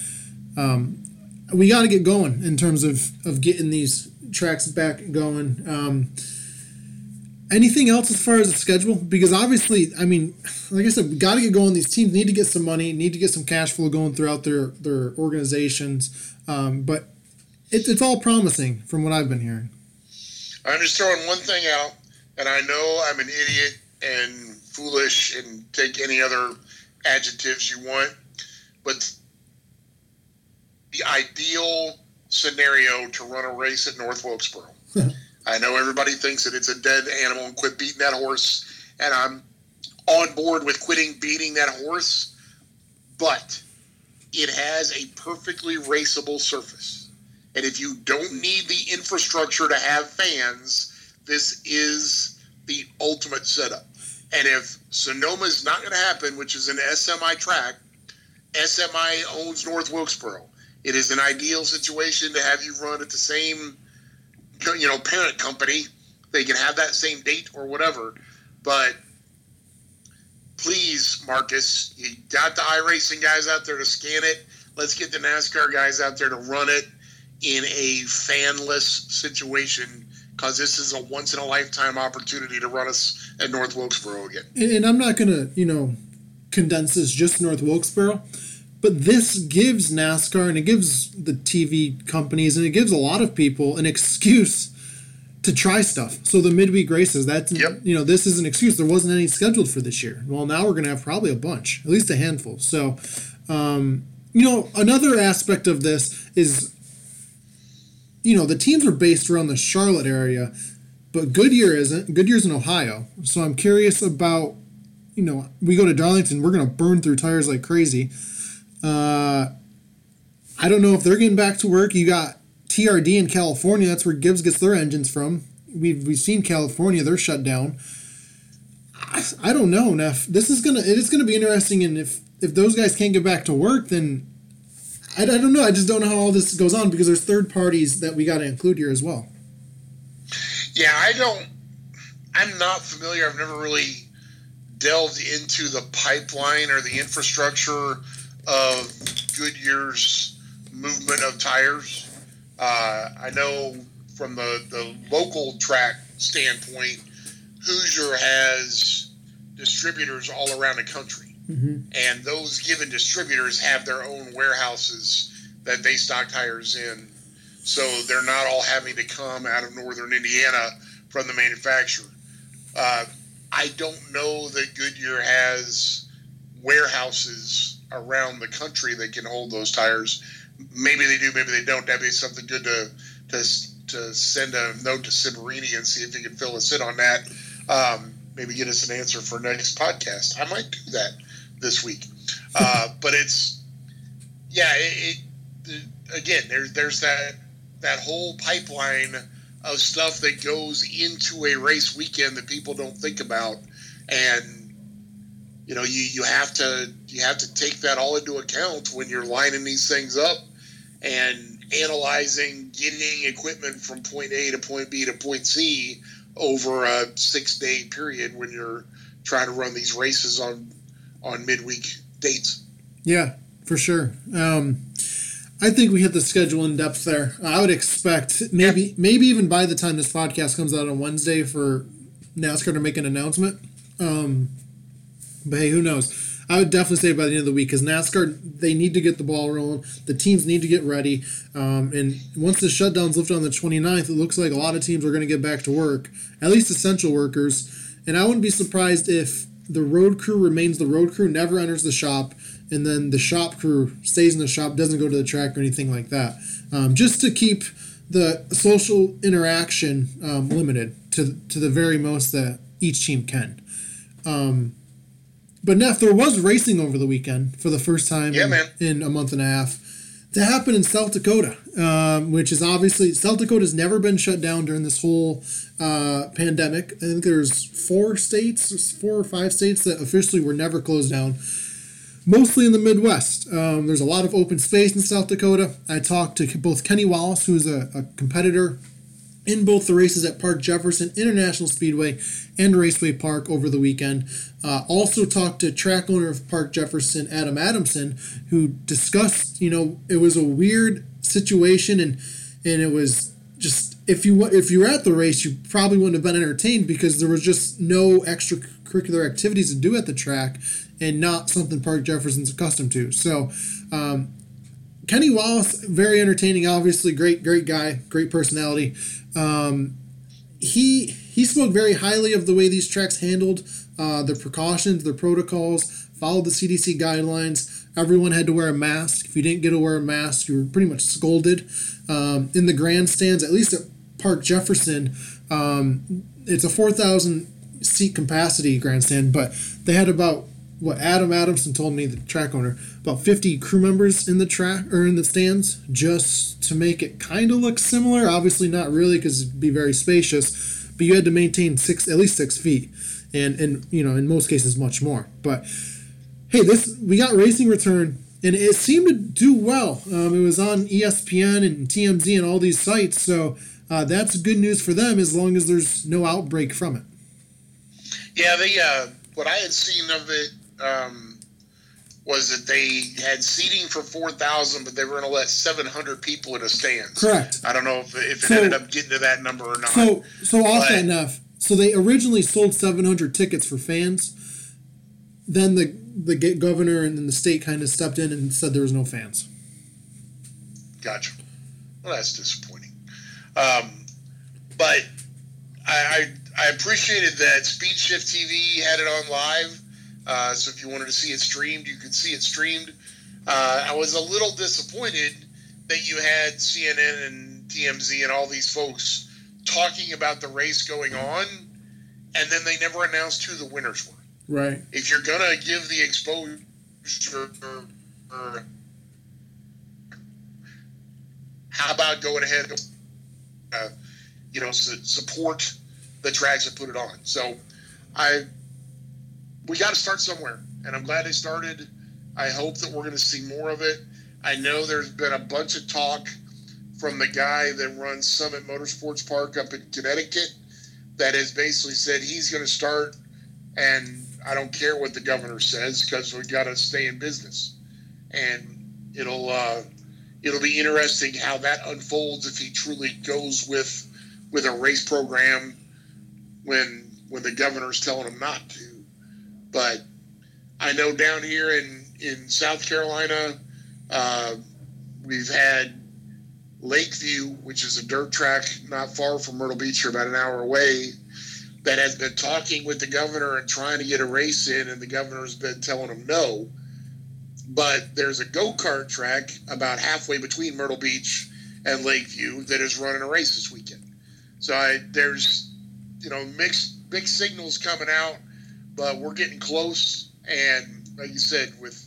we got to get going in terms of getting these tracks back going. Anything else as far as the schedule? Because obviously, I mean, like I said, we got to get going. These teams need to get some money, need to get some cash flow going throughout their organizations. But it's all promising from what I've been hearing. I'm just throwing one thing out, and I know I'm an idiot and foolish and take any other adjectives you want, but the ideal scenario to run a race at North Wilkesboro. I know everybody thinks that it's a dead animal and quit beating that horse, and I'm on board with quitting beating that horse, but it has a perfectly raceable surface. And if you don't need the infrastructure to have fans, this is the ultimate setup. And if Sonoma is not going to happen, which is an SMI track, SMI owns North Wilkesboro. It is an ideal situation to have you run at the same, parent company. They can have that same date or whatever. But please, Marcus, you got the iRacing guys out there to scan it. Let's get the NASCAR guys out there to run it in a fanless situation, because this is a once-in-a-lifetime opportunity to run us at North Wilkesboro again. And I'm not going to, condense this just North Wilkesboro, but this gives NASCAR and it gives the TV companies and it gives a lot of people an excuse to try stuff. So the midweek races, this is an excuse. There wasn't any scheduled for this year. Well, now we're going to have probably a bunch, at least a handful. So, another aspect of this is, the teams are based around the Charlotte area, but Goodyear isn't. Goodyear's in Ohio. So I'm curious about, we go to Darlington, we're going to burn through tires like crazy. I don't know if they're getting back to work. You got TRD in California. That's where Gibbs gets their engines from. We've seen California, they're shut down. I don't know, Neff. It is gonna be interesting, and if those guys can't get back to work, then I don't know. I just don't know how all this goes on, because there's third parties that we got to include here as well. Yeah, I'm not familiar. I've never really delved into the pipeline or the infrastructure of Goodyear's movement of tires. I know from the local track standpoint, Hoosier has distributors all around the country. Mm-hmm. And those given distributors have their own warehouses that they stock tires in. So they're not all having to come out of northern Indiana from the manufacturer. I don't know that Goodyear has warehouses around the country that can hold those tires. Maybe they do, maybe they don't. That'd be something good to send a note to Cibarini and see if he can fill us in on that. Maybe get us an answer for next podcast. I might do that this week. But it's, again, there's that whole pipeline of stuff that goes into a race weekend that people don't think about. And, you have to take that all into account when you're lining these things up and analyzing getting equipment from point A to point B to point C over a 6-day period when you're trying to run these races on midweek dates. Yeah, for sure. I think we hit the schedule in depth there. I would expect maybe even by the time this podcast comes out on Wednesday for NASCAR to make an announcement. But hey, who knows? I would definitely say by the end of the week, because NASCAR, they need to get the ball rolling. The teams need to get ready. And once the shutdown's lifted on the 29th, it looks like a lot of teams are going to get back to work, at least essential workers. And I wouldn't be surprised if the road crew remains the road crew, never enters the shop, and then the shop crew stays in the shop, doesn't go to the track or anything like that. Just to keep the social interaction limited to the very most that each team can. But Neff, there was racing over the weekend for the first time in a month and a half. That happened in South Dakota, which is obviously, South Dakota's never been shut down during this whole pandemic. I think there's 4 or 5 states that officially were never closed down. mostly in the Midwest. There's a lot of open space in South Dakota. I talked to both Kenny Wallace, who's a competitor in both the races at Park Jefferson International Speedway and Raceway Park over the weekend. Also talked to track owner of Park Jefferson, Adam Adamson, who discussed, it was a weird situation, and it was just, if you were at the race, you probably wouldn't have been entertained because there was just no extracurricular activities to do at the track, and not something Park Jefferson's accustomed to. So, Kenny Wallace, very entertaining, obviously, great guy, great personality. He spoke very highly of the way these tracks handled their precautions, their protocols, followed the CDC guidelines. Everyone had to wear a mask. If you didn't get to wear a mask, you were pretty much scolded. In the grandstands, at least at Park Jefferson, it's a 4,000 seat capacity grandstand, but they had about, what Adam Adamson told me, the track owner, about 50 crew members in the track or in the stands, just to make it kind of look similar. Obviously not really, because it'd be very spacious, but you had to maintain at least 6 feet, and in most cases much more. But hey, we got Racing Return, and it seemed to do well. It was on ESPN and TMZ and all these sites, so that's good news for them as long as there's no outbreak from it. Yeah, what I had seen of it was that they had seating for 4,000, but they were going to let 700 people in a stand. Correct. I don't know if it ended up getting to that number or not. So off that enough. So they originally sold 700 tickets for fans. Then the governor and then the state kind of stepped in and said there was no fans. Gotcha. Well, that's disappointing. But I appreciated that Speed Shift TV had it on live. So if you wanted to see it streamed, you could see it streamed. I was a little disappointed that you had CNN and TMZ and all these folks talking about the race going on, and then they never announced who the winners were. Right. If you're going to give the exposure, how about going ahead and support the tracks that put it on? So we got to start somewhere, and I'm glad they started. I hope that we're going to see more of it. I know there's been a bunch of talk from the guy that runs Summit Motorsports Park up in Connecticut that has basically said he's going to start, and I don't care what the governor says because we got to stay in business. And it'll be interesting how that unfolds if he truly goes with a race program when the governor's telling him not to. But I know down here in South Carolina, we've had Lakeview, which is a dirt track not far from Myrtle Beach, or about an hour away, that has been talking with the governor and trying to get a race in, and the governor's been telling them no. But there's a go-kart track about halfway between Myrtle Beach and Lakeview that is running a race this weekend. So there's mixed signals coming out, but we're getting close. And like you said, with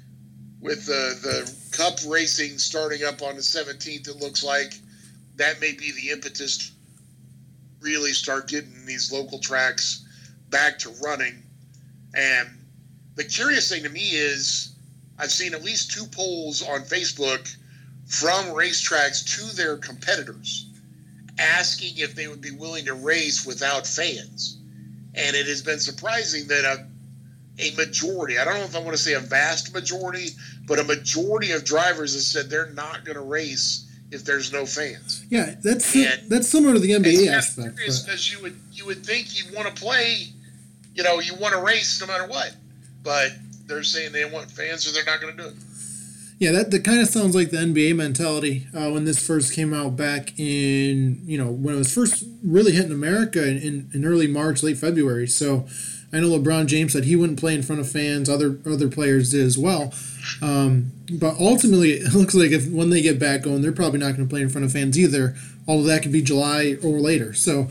the Cup racing starting up on the 17th, it looks like that may be the impetus to really start getting these local tracks back to running. And the curious thing to me is I've seen at least 2 polls on Facebook from racetracks to their competitors asking if they would be willing to race without fans. And it has been surprising that a majority, I don't know if I want to say a vast majority, but a majority of drivers have said they're not going to race if there's no fans. Yeah, that's similar to the NBA aspect. Because you would think you want to play, you want to race no matter what, but they're saying they want fans or they're not going to do it. Yeah, that kind of sounds like the NBA mentality when this first came out back in, when it was first really hitting America in early March, late February. So I know LeBron James said he wouldn't play in front of fans. Other players did as well. But ultimately, it looks like when they get back going, they're probably not going to play in front of fans either, although that could be July or later. So,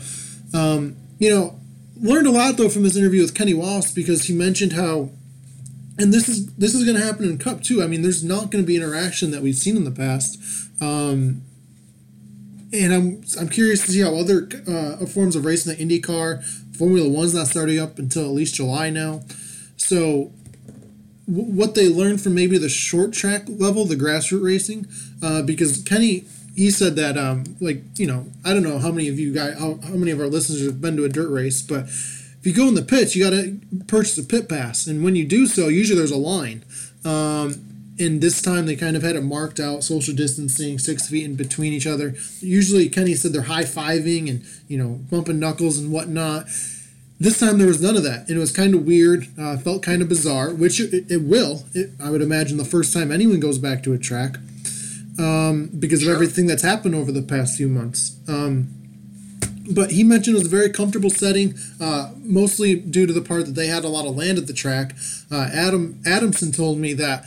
learned a lot, though, from this interview with Kenny Wallace, because he mentioned how, and this is going to happen in Cup too. I mean, there's not going to be interaction that we've seen in the past. And I'm curious to see how other forms of racing, the IndyCar, Formula One's not starting up until at least July now. So what they learned from maybe the short track level, the grassroots racing, because Kenny, he said that, I don't know how many of you guys, how many of our listeners have been to a dirt race, but if you go in the pits, you got to purchase a pit pass. And when you do so, usually there's a line. And this time they kind of had it marked out, social distancing, 6 feet in between each other. Usually, Kenny said they're high-fiving and, bumping knuckles and whatnot. This time there was none of that, and it was kind of weird, felt kind of bizarre, which it will. I would imagine the first time anyone goes back to a track because of everything that's happened over the past few months. But he mentioned it was a very comfortable setting, mostly due to the part that they had a lot of land at the track. Adamson told me that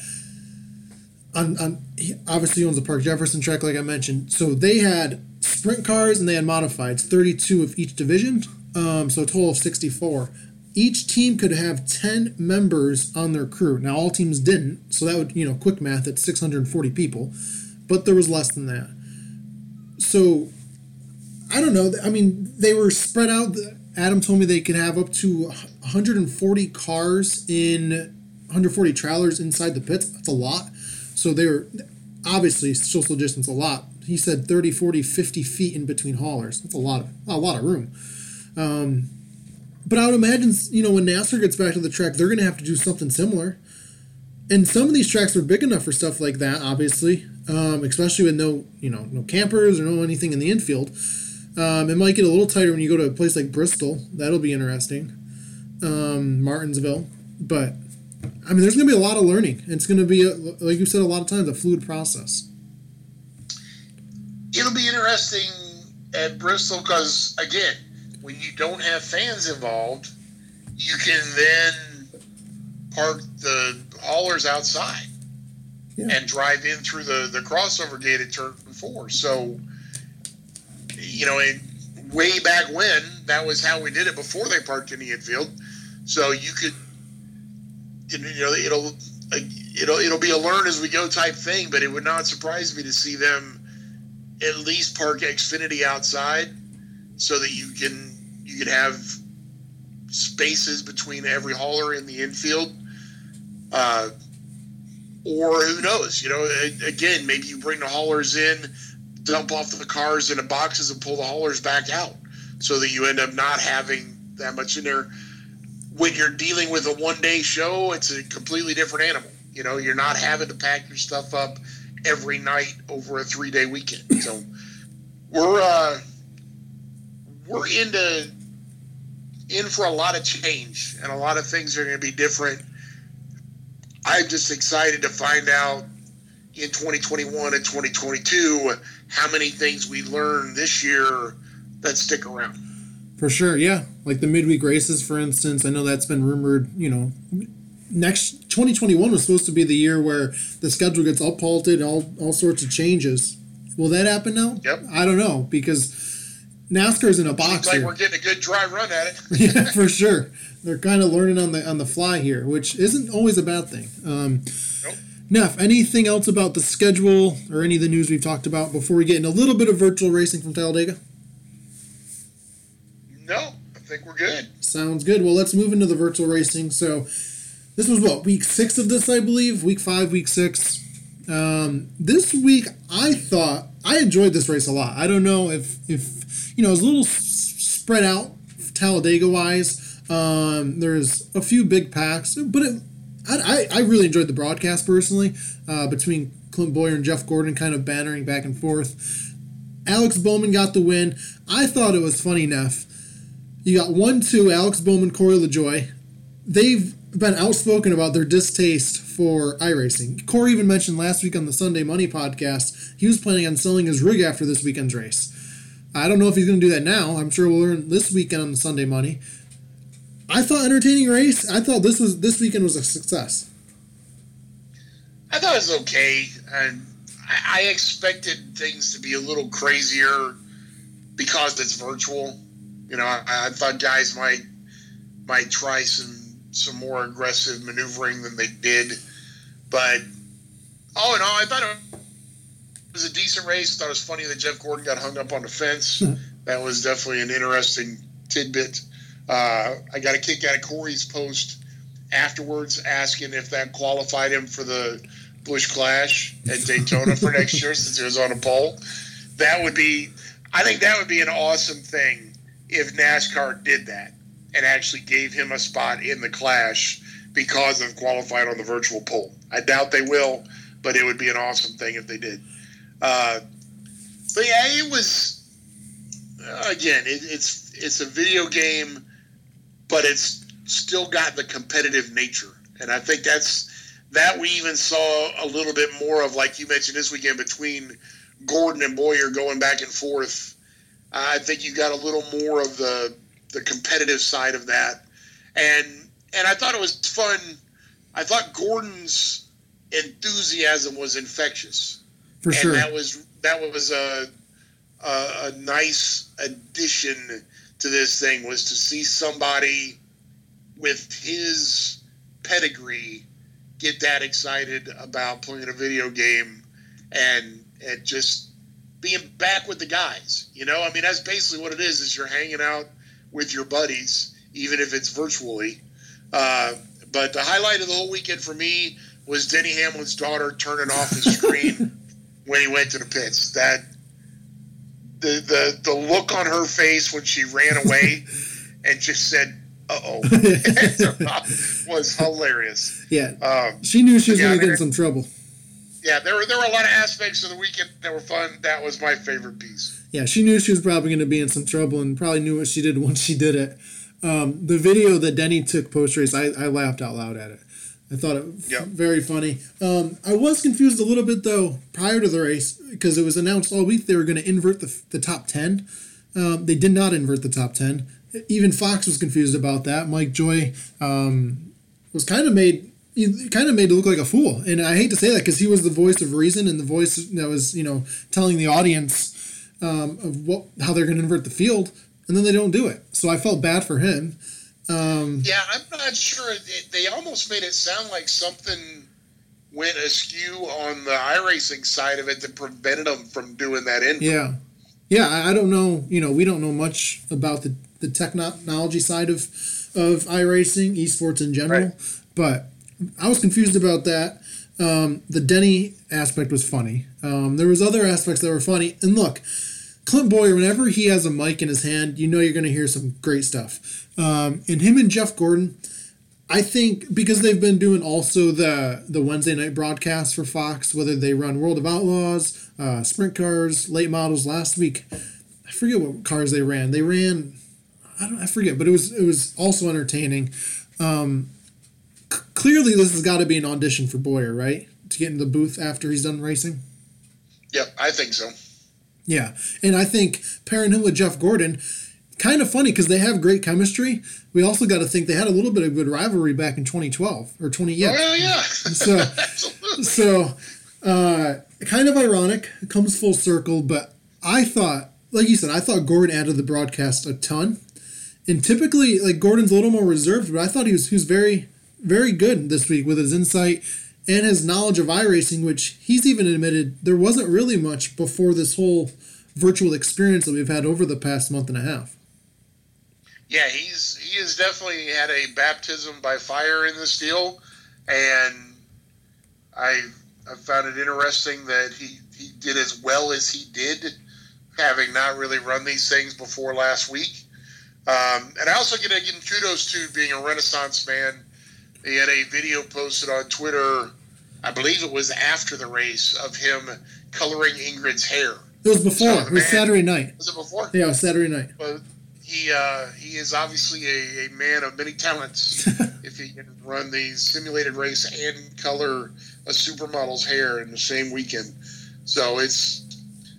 he obviously owns the Park Jefferson track, like I mentioned. So they had sprint cars and they had modifieds, 32 of each division. So a total of 64. Each team could have 10 members on their crew. Now, all teams didn't, so that would, quick math, it's 640 people. But there was less than that. So, I don't know. I mean, they were spread out. Adam told me they could have up to 140 cars 140 trailers inside the pits. That's a lot. So they were, obviously, social distance a lot. He said 30, 40, 50 feet in between haulers. That's a lot of room. But I would imagine, when NASCAR gets back to the track, they're going to have to do something similar. And some of these tracks are big enough for stuff like that, obviously, especially with no campers or no anything in the infield. It might get a little tighter when you go to a place like Bristol. That'll be interesting. Martinsville. But, I mean, there's going to be a lot of learning. It's going to be, like you said a lot of times, a fluid process. It'll be interesting at Bristol because, again, when you don't have fans involved, you can then park the haulers outside and drive in through the crossover gate at turn 4. So, way back when, that was how we did it before they parked in the infield. So you could, it'll be a learn as we go type thing, but it would not surprise me to see them at least park Xfinity outside so that you can have spaces between every hauler in the infield. Or who knows, again, maybe you bring the haulers in, dump off the cars into boxes and pull the haulers back out so that you end up not having that much in there. When you're dealing with a one-day show, it's a completely different animal. You're not having to pack your stuff up every night over a 3-day weekend. So we're in for a lot of change, and a lot of things are going to be different. I'm just excited to find out in 2021 and 2022 how many things we learn this year that stick around. For sure, yeah. Like the midweek races, for instance. I know that's been rumored, next 2021 was supposed to be the year where the schedule gets uphalted, all sorts of changes. Will that happen now? Yep. I don't know, because NASCAR's in a box. Seems like we're getting a good dry run at it. Yeah, for sure. They're kind of learning on the fly here, which isn't always a bad thing. Nope. Neff, anything else about the schedule or any of the news we've talked about before we get in a little bit of virtual racing from Talladega? No, I think we're good. Sounds good. Well, let's move into the virtual racing. So this was week 6 of this, I believe? Week 5, week 6. This week, I enjoyed this race a lot. I don't know if it was a little spread out Talladega-wise. There's a few big packs, but I really enjoyed the broadcast personally, between Clint Bowyer and Jeff Gordon kind of bantering back and forth. Alex Bowman got the win. I thought it was funny, Neff. You got 1-2, Alex Bowman, Corey LaJoie. They've been outspoken about their distaste for iRacing. Corey even mentioned last week on the Sunday Money podcast he was planning on selling his rig after this weekend's race. I don't know if he's going to do that now. I'm sure we'll learn this weekend on the Sunday Money. I thought entertaining race. I thought this weekend was a success. I thought it was okay. And I expected things to be a little crazier because it's virtual. I thought guys might try some more aggressive maneuvering than they did. But all in all, I thought it was a decent race. I thought it was funny that Jeff Gordon got hung up on the fence. That was definitely an interesting tidbit. I got a kick out of Corey's post afterwards asking if that qualified him for the Busch Clash at Daytona for next year since he was on a pole. I think that would be an awesome thing if NASCAR did that and actually gave him a spot in the Clash because of qualifying on the virtual pole. I doubt they will, but it would be an awesome thing if they did. But yeah, it was, again, it's a video game, but it's still got the competitive nature. And I think that we even saw a little bit more of, like you mentioned this weekend, between Gordon and Bowyer going back and forth. I think you got a little more of the competitive side of that. And I thought it was fun. I thought Gordon's enthusiasm was infectious. For sure. And that was a nice addition to this thing, was to see somebody with his pedigree get that excited about playing a video game and just being back with the guys. You know, I mean, that's basically what it is you're hanging out with your buddies, even if it's virtually. But the highlight of the whole weekend for me was Denny Hamlin's daughter turning off his screen when he went to the pits. That the look on her face when she ran away and just said, "Uh-oh," was hilarious. Yeah, she knew she was going to get in some trouble. Yeah, there were a lot of aspects of the weekend that were fun. That was my favorite piece. Yeah, she knew she was probably going to be in some trouble and probably knew what she did once she did it. The video that Denny took post-race, I laughed out loud at it. I thought it was very funny. I was confused a little bit, though, prior to the race, because it was announced all week they were going to invert the top 10. They did not invert the top 10. Even Fox was confused about that. Mike Joy was kind of made to look like a fool. And I hate to say that because he was the voice of reason and the voice that was, telling the audience of how they're going to invert the field, and then they don't do it. So I felt bad for him. Yeah, I'm not sure. They almost made it sound like something went askew on the iRacing side of it that prevented them from doing that invert. Yeah, I don't know. We don't know much about the technology side of iRacing, esports in general, right. But I was confused about that. The Denny aspect was funny. There was other aspects that were funny. And look, Clint Bowyer, whenever he has a mic in his hand, you're going to hear some great stuff. And him and Jeff Gordon, I think because they've been doing also the Wednesday night broadcast for Fox, whether they run World of Outlaws, sprint cars, late models last week. I forget what cars they ran. They ran, I forget, but it was also entertaining. Clearly, this has got to be an audition for Bowyer, right? To get in the booth after he's done racing? Yep, I think so. Yeah, and I think pairing him with Jeff Gordon, kind of funny because they have great chemistry. We also got to think they had a little bit of good rivalry back in 2012 or 20. Yeah. Oh yeah. So kind of ironic. It comes full circle, but I thought, like you said, I thought Gordon added the broadcast a ton. And typically, like Gordon's a little more reserved, but I thought he was very, very good this week with his insight and his knowledge of iRacing, which he's even admitted there wasn't really much before this whole virtual experience that we've had over the past month and a half. Yeah, he has definitely had a baptism by fire in this deal, and I found it interesting that he did as well as he did, having not really run these things before last week. And I also get to give him kudos to being a Renaissance man. He had a video posted on Twitter, I believe it was after the race, of him coloring Ingrid's hair. It was before. It was Saturday night. Was it before? Yeah, it was Saturday night. But he is obviously a man of many talents if he can run the simulated race and color a supermodel's hair in the same weekend. So it's,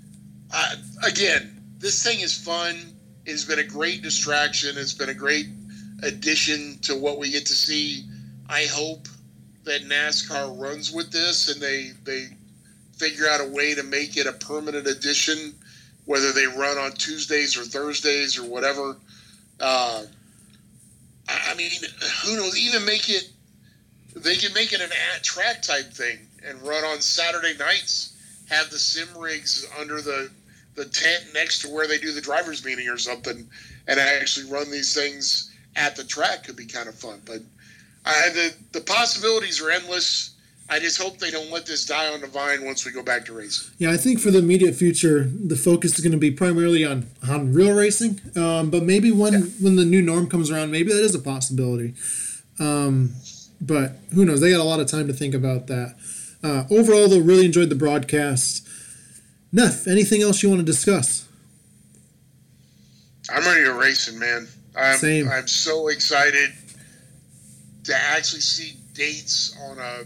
again, this thing is fun. It's been a great distraction. It's been a great addition to what we get to see. I hope that NASCAR runs with this and they figure out a way to make it a permanent addition, whether they run on Tuesdays or Thursdays or whatever. I mean, who knows? Even they can make it an at-track type thing and run on Saturday nights, have the sim rigs under the tent next to where they do the driver's meeting or something, and actually run these things at the track. Could be kind of fun. But The possibilities are endless. I just hope they don't let this die on the vine once we go back to racing. Yeah, I think for the immediate future, the focus is going to be primarily on real racing. But maybe when the new norm comes around, maybe that is a possibility. But who knows? They got a lot of time to think about that. Overall, though, really enjoyed the broadcast. Neff, anything else you want to discuss? I'm ready to racing, man. Same. I'm so excited to actually see dates on a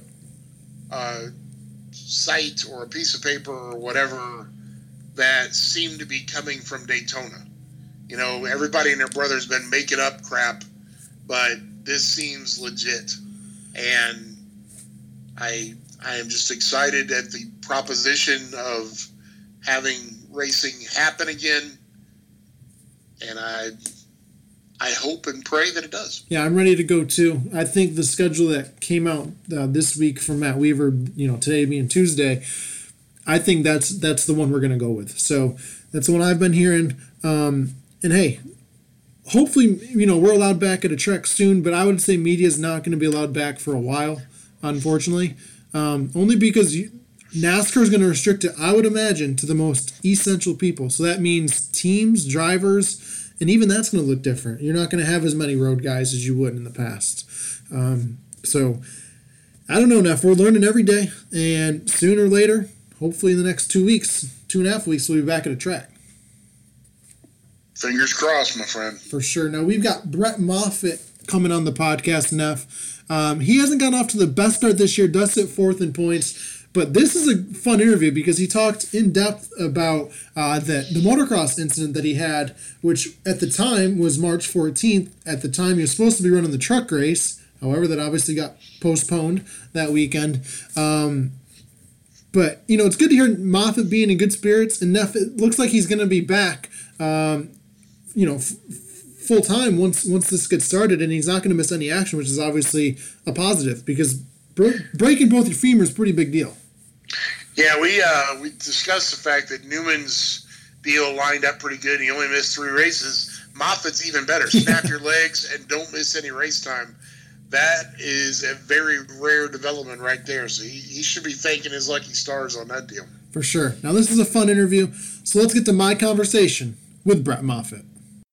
site or a piece of paper or whatever that seem to be coming from Daytona. You know, everybody and their brother's been making up crap, but this seems legit. And I am just excited at the proposition of having racing happen again. And I hope and pray that it does. Yeah, I'm ready to go too. I think the schedule that came out this week from Matt Weaver, today being Tuesday, I think that's the one we're going to go with. So that's the one I've been hearing. And hey, hopefully, we're allowed back at a track soon, but I would say media is not going to be allowed back for a while, unfortunately. Only because NASCAR is going to restrict it, I would imagine, to the most essential people. So that means teams, drivers, and even that's going to look different. You're not going to have as many road guys as you would in the past. So I don't know, Neff. We're learning every day, and sooner or later, hopefully in the next 2.5 weeks, we'll be back at a track. Fingers crossed, my friend. For sure. Now, we've got Brett Moffitt coming on the podcast, Neff. He hasn't gotten off to the best start this year, does sit fourth in points. But this is a fun interview because he talked in depth about the motocross incident that he had, which at the time was March 14th. At the time, he was supposed to be running the truck race. However, that obviously got postponed that weekend. But, it's good to hear Moffitt being in good spirits. And Neff, it looks like he's going to be back, full time once this gets started. And he's not going to miss any action, which is obviously a positive because breaking both your femurs is a pretty big deal. Yeah, we discussed the fact that Newman's deal lined up pretty good. He only missed 3 races. Moffitt's even better. Snap your legs and don't miss any race time. That is a very rare development right there. So he should be thanking his lucky stars on that deal. For sure. Now, this is a fun interview, so let's get to my conversation with Brett Moffitt.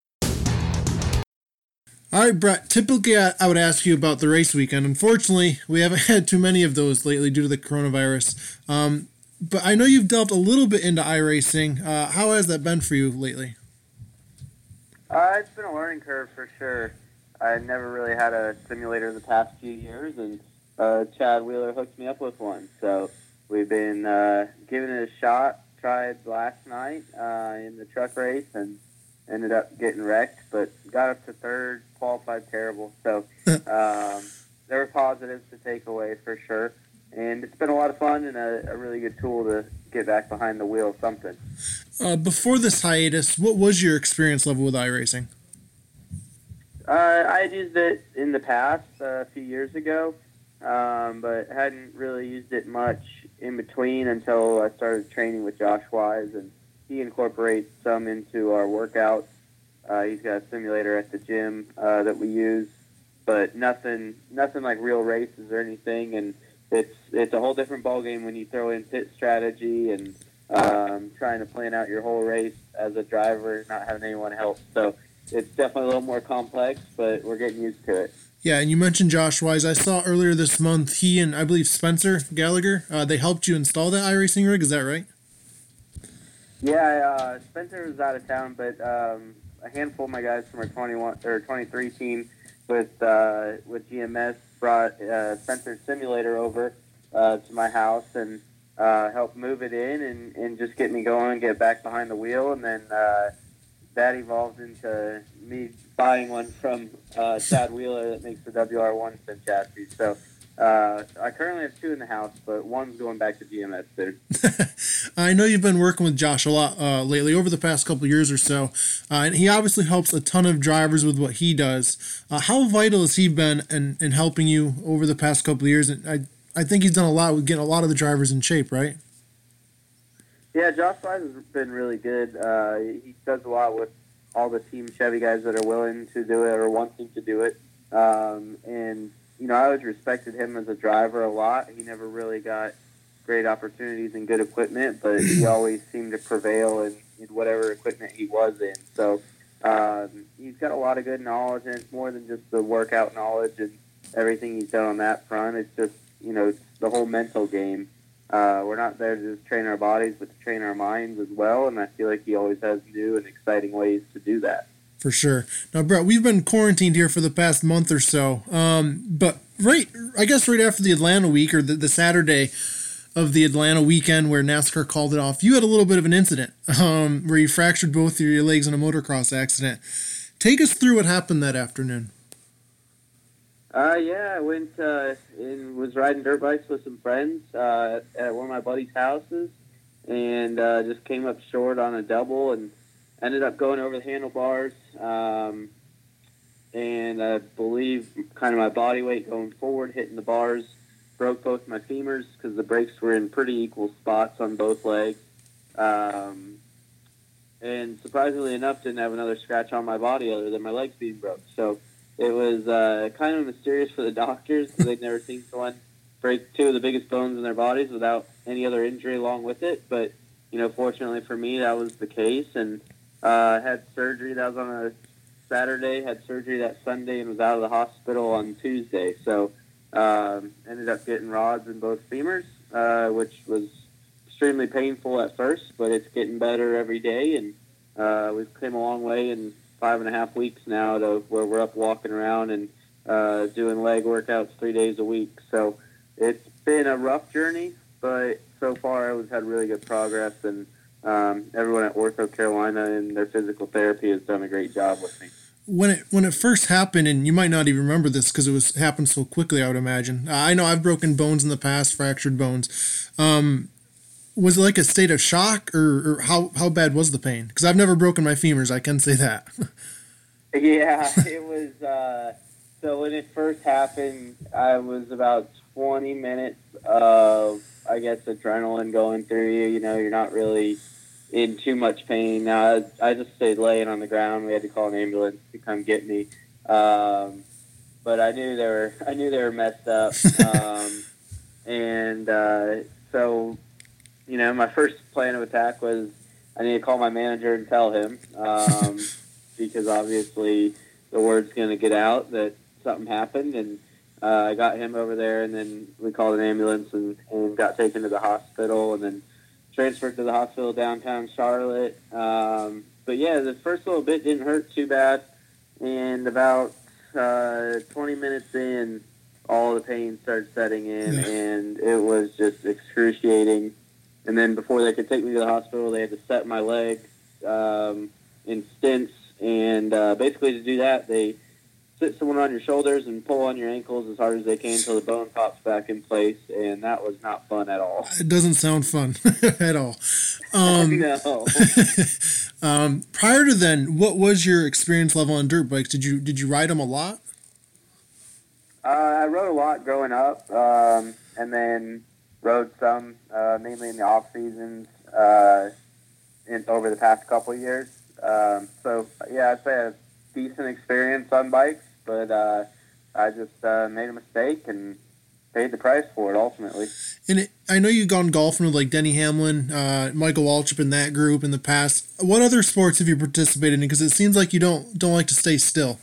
All right, Brett, typically I would ask you about the race weekend. Unfortunately, we haven't had too many of those lately due to the coronavirus. But I know you've delved a little bit into iRacing. How has that been for you lately? It's been a learning curve for sure. I never really had a simulator the past few years, and Chad Wheeler hooked me up with one. So we've been giving it a shot. Tried last night in the truck race and ended up getting wrecked, but got up to third, qualified terrible. So there were positives to take away for sure. And it's been a lot of fun and a really good tool to get back behind the wheel of something. Before this hiatus, what was your experience level with iRacing? I had used it in the past a few years ago, but hadn't really used it much in between until I started training with Josh Wise, and he incorporates some into our workouts. He's got a simulator at the gym that we use, but nothing like real races or anything. And it's a whole different ballgame when you throw in pit strategy and trying to plan out your whole race as a driver, not having anyone help. So it's definitely a little more complex, but we're getting used to it. Yeah, and you mentioned Josh Wise. I saw earlier this month he and I believe Spencer Gallagher, they helped you install that iRacing rig. Is that right? Yeah, Spencer was out of town, but a handful of my guys from our 23 team with GMS brought Spencer's simulator over to my house and helped move it in and just get me going, get back behind the wheel, and then that evolved into me buying one from Chad Wheeler that makes the WR1 sim chassis. So I currently have 2 in the house, but one's going back to GMS soon. I know you've been working with Josh a lot lately, over the past couple of years or so, and he obviously helps a ton of drivers with what he does. How vital has he been in helping you over the past couple of years? And I think he's done a lot with getting a lot of the drivers in shape, right? Yeah, Josh Wise has been really good. He does a lot with all the Team Chevy guys that are willing to do it or wanting to do it. And, I always respected him as a driver a lot. He never really got great opportunities and good equipment, but he always seemed to prevail in whatever equipment he was in. So he's got a lot of good knowledge, and it's more than just the workout knowledge and everything he's done on that front. It's just, it's the whole mental game. We're not there to just train our bodies, but to train our minds as well, and I feel like he always has new and exciting ways to do that. For sure. Now, Brett, we've been quarantined here for the past month or so, but right after the Atlanta week, or the Saturday of the Atlanta weekend where NASCAR called it off, you had a little bit of an incident where you fractured both of your legs in a motocross accident. Take us through what happened that afternoon. I went and was riding dirt bikes with some friends at one of my buddy's houses, and just came up short on a double and ended up going over the handlebars. And I believe kind of my body weight going forward, hitting the bars, broke both my femurs because the brakes were in pretty equal spots on both legs. And surprisingly enough, didn't have another scratch on my body other than my legs being broke. So it was kind of mysterious for the doctors because they'd never seen someone break two of the biggest bones in their bodies without any other injury along with it. But, fortunately for me, that was the case. And had surgery. That was on a Saturday. Had surgery that Sunday and was out of the hospital on Tuesday. So ended up getting rods in both femurs, which was extremely painful at first, but it's getting better every day. And we've come a long way in 5.5 weeks now to where we're up walking around and doing leg workouts 3 days a week. So it's been a rough journey, but so far I've had really good progress, and everyone at Ortho Carolina and their physical therapy has done a great job with me. When it first happened, and you might not even remember this because it happened so quickly, I would imagine. I know I've broken bones in the past, fractured bones. Was it like a state of shock, or how bad was the pain? Because I've never broken my femurs, I can say that. Yeah, it was. So when it first happened, I was about 20 minutes of, I guess, adrenaline going through you. You're not really in too much pain. Now, I just stayed laying on the ground. We had to call an ambulance to come get me. But I knew they were messed up. So, my first plan of attack was I need to call my manager and tell him, because obviously the word's going to get out that something happened. And I got him over there, and then we called an ambulance and got taken to the hospital, and then transferred to the hospital downtown Charlotte. But yeah, the first little bit didn't hurt too bad, and about 20 minutes in, all the pain started setting in, and it was just excruciating. And then before they could take me to the hospital, they had to set my leg in stents, and basically to do that, they sit someone on your shoulders and pull on your ankles as hard as they can until the bone pops back in place, and that was not fun at all. It doesn't sound fun at all. No. Prior to then, what was your experience level on dirt bikes? Did you ride them a lot? I rode a lot growing up, and then rode some, mainly in the off seasons, over the past couple of years. So yeah, I'd say a decent experience on bikes, but I just made a mistake and paid the price for it ultimately. And I know you've gone golfing with like Denny Hamlin, Michael Waltrip in that group in the past. What other sports have you participated in? Because it seems like you don't like to stay still.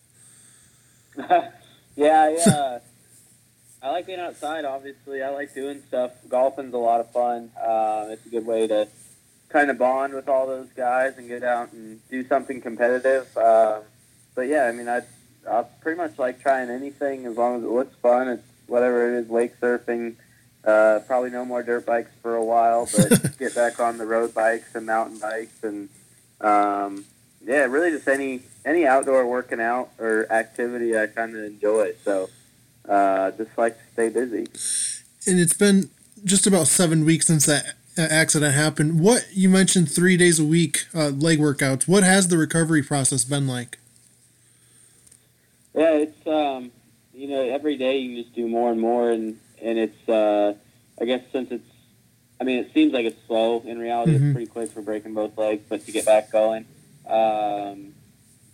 Yeah. I like being outside, obviously. I like doing stuff. Golfing's a lot of fun. It's a good way to kind of bond with all those guys and get out and do something competitive. But yeah, I mean, I pretty much like trying anything as long as it looks fun. It's whatever it is, wake surfing. Probably no more dirt bikes for a while, but get back on the road bikes and mountain bikes. And yeah, really just any outdoor working out or activity I kind of enjoy. So just like to stay busy. And it's been just about 7 weeks since that accident happened. What, you mentioned 3 days a week leg workouts. What has the recovery process been like? Yeah, it's every day you just do more and more, and it's I guess since it seems like it's slow. In reality, It's pretty quick for breaking both legs, but to get back going,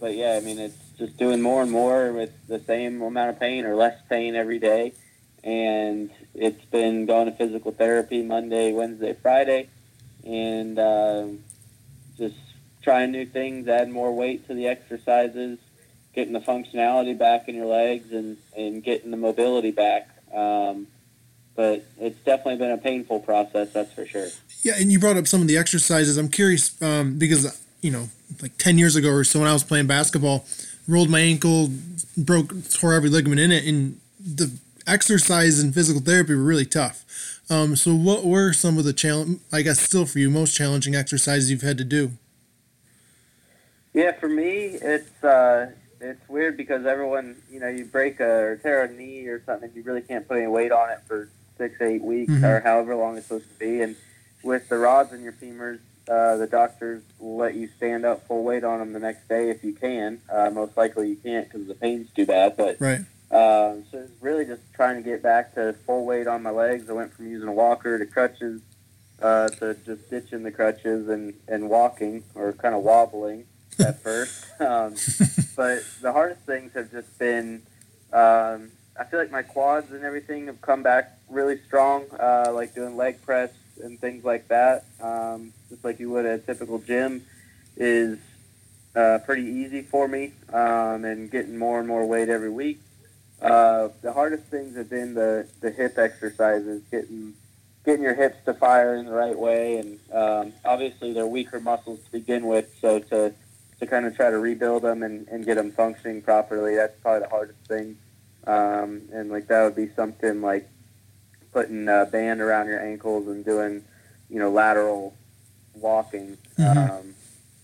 but yeah, I mean, it's just doing more and more with the same amount of pain or less pain every day. And it's been going to physical therapy Monday, Wednesday, Friday, and just trying new things, adding more weight to the exercises, getting the functionality back in your legs, and getting the mobility back. But it's definitely been a painful process, that's for sure. Yeah, and you brought up some of the exercises. I'm curious because, like 10 years ago or so when I was playing basketball, rolled my ankle, tore every ligament in it, and the exercise and physical therapy were really tough. So what were some of the still for you, most challenging exercises you've had to do? Yeah, for me, it's weird because everyone, you break or tear a knee or something, you really can't put any weight on it for 6-8 weeks or however long it's supposed to be. And with the rods in your femurs, the doctors will let you stand up full weight on them the next day if you can. Most likely you can't because the pain's too bad. But right. So it's really just trying to get back to full weight on my legs. I went from using a walker to crutches to just ditching the crutches and walking or kind of wobbling at first. But the hardest things have just been, I feel like my quads and everything have come back really strong, like doing leg press and things like that. Just like you would at a typical gym is pretty easy for me, and getting more and more weight every week. The hardest things have been the hip exercises, getting your hips to fire in the right way, and obviously they're weaker muscles to begin with, so to kind of try to rebuild them and get them functioning properly, that's probably the hardest thing. And like that would be something like putting a band around your ankles and doing, lateral walking, and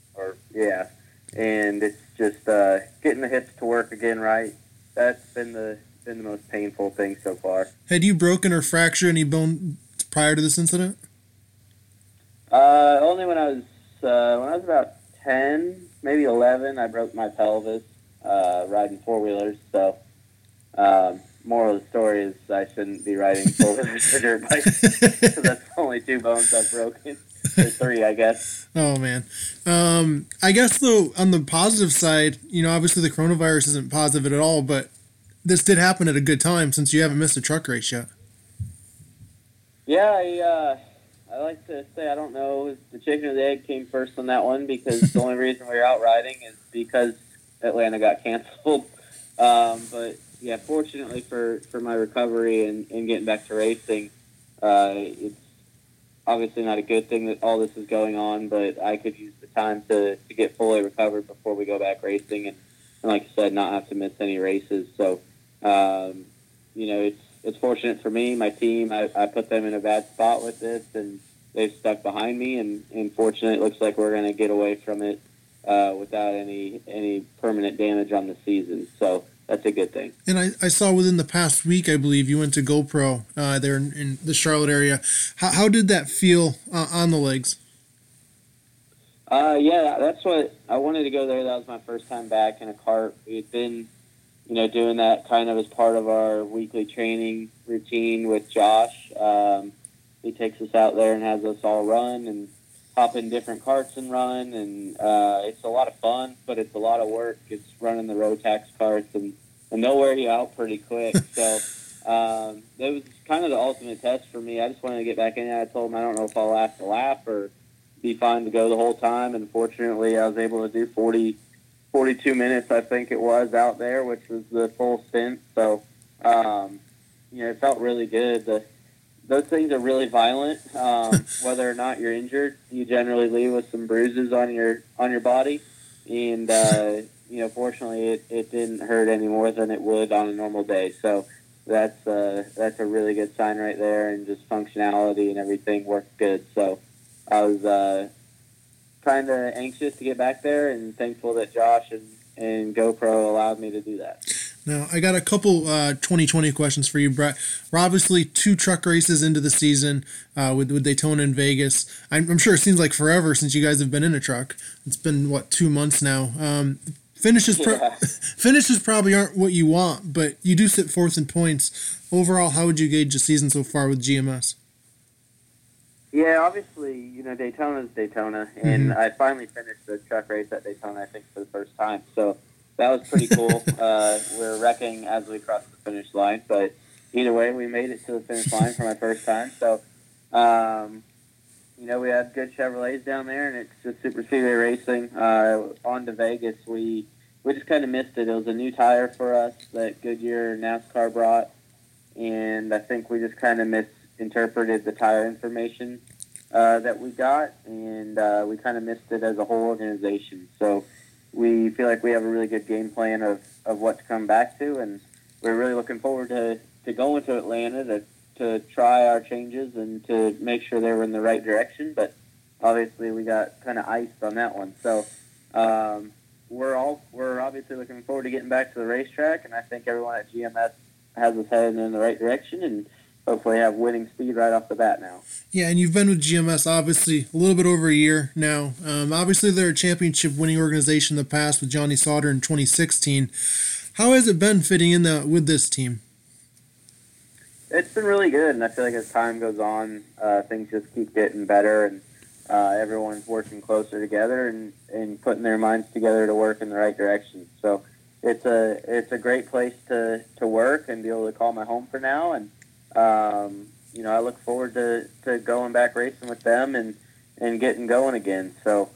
it's just getting the hips to work again right. That's been the most painful thing so far. Had you broken or fractured any bone prior to this incident? Only when I was about 10, maybe 11, I broke my pelvis riding four-wheelers. So moral of the story is I shouldn't be riding four-wheelers or dirt bikes because that's only 2 bones I've broken. Or 3, I guess. Oh, man. I guess, though, on the positive side, obviously the coronavirus isn't positive at all, but this did happen at a good time since you haven't missed a truck race yet. Yeah, I like to say I don't know if the chicken or the egg came first on that one because the only reason we were out riding is because Atlanta got canceled. But, yeah, fortunately for my recovery and getting back to racing, it's obviously not a good thing that all this is going on, but I could use the time to get fully recovered before we go back racing and like I said, not have to miss any races. So, it's fortunate for me, my team. I put them in a bad spot with this, and they've stuck behind me, and fortunately it looks like we're going to get away from it without any permanent damage on the season. So that's a good thing. And I saw within the past week, I believe, you went to GoPro there in the Charlotte area. How did that feel on the legs? Yeah, that's what I wanted to go there. That was my first time back in a cart. We had been, doing that kind of as part of our weekly training routine with Josh. He takes us out there and has us all run and hop in different carts and run, and it's a lot of fun, but it's a lot of work. It's running the Rotax carts, and they'll wear you out pretty quick. So that was kind of the ultimate test for me. I just wanted to get back in there. I told him I don't know if I'll last a lap or be fine to go the whole time, and fortunately I was able to do 42 minutes, I think it was, out there, which was the full stint. So, it felt really good. Those things are really violent. Whether or not you're injured, you generally leave with some bruises on your body. And, fortunately it didn't hurt any more than it would on a normal day. So that's a really good sign right there, and just functionality and everything worked good. So I was kind of anxious to get back there, and thankful that Josh and GoPro allowed me to do that. Now, I got a couple 2020 questions for you, Brett. We're obviously 2 truck races into the season with Daytona and Vegas. I'm sure it seems like forever since you guys have been in a truck. It's been, 2 months now. Finishes probably aren't what you want, but you do sit 4th in points. Overall, how would you gauge the season so far with GMS? Yeah, that's what I wanted to get back in. I told him I don't know if I'll last a lap or be fine to go the whole time, and fortunately I was able to do 42 minutes, which was the full stint. So, Yeah, obviously, Daytona's Daytona, and I finally finished the truck race at Daytona, I think, for the first time. So that was pretty cool. We're wrecking as we crossed the finish line, but either way, we made it to the finish line for my first time. So, we had good Chevrolets down there, and it's just super speedway racing. On to Vegas, we just kind of missed it. It was a new tire for us that Goodyear NASCAR brought, and I think we just kind of misinterpreted the tire information that we got, and we kind of missed it as a whole organization. So we feel like we have a really good game plan of what to come back to, and we're really looking forward to going to Atlanta to try our changes and to make sure they were in the right direction. But obviously we got kind of iced on that one. So we're obviously looking forward to getting back to the racetrack, and I think everyone at GMS has us heading in the right direction, and hopefully have winning speed right off the bat now. Yeah, and you've been with GMS obviously a little bit over a year now. Obviously, they're a championship-winning organization in the past with Johnny Sauter in 2016. How has it been fitting in with this team? It's been really good, and I feel like as time goes on, things just keep getting better, and everyone's working closer together and putting their minds together to work in the right direction. So it's a great place to work and be able to call my home for now, and I look forward to going back racing with them and getting going again. So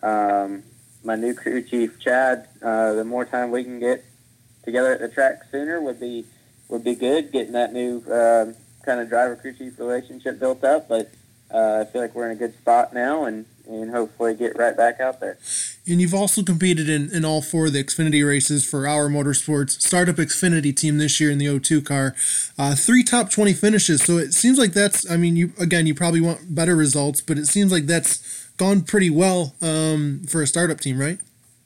my new crew chief, Chad, the more time we can get together at the track sooner would be good, getting that new kind of driver-crew chief relationship built up. But I feel like we're in a good spot now, and hopefully get right back out there. And you've also competed in all four of the Xfinity races for Our Motorsports Startup Xfinity team this year in the O2 car. 3 top 20 finishes, so it seems like that's, you probably want better results, but it seems like that's gone pretty well for a startup team, right?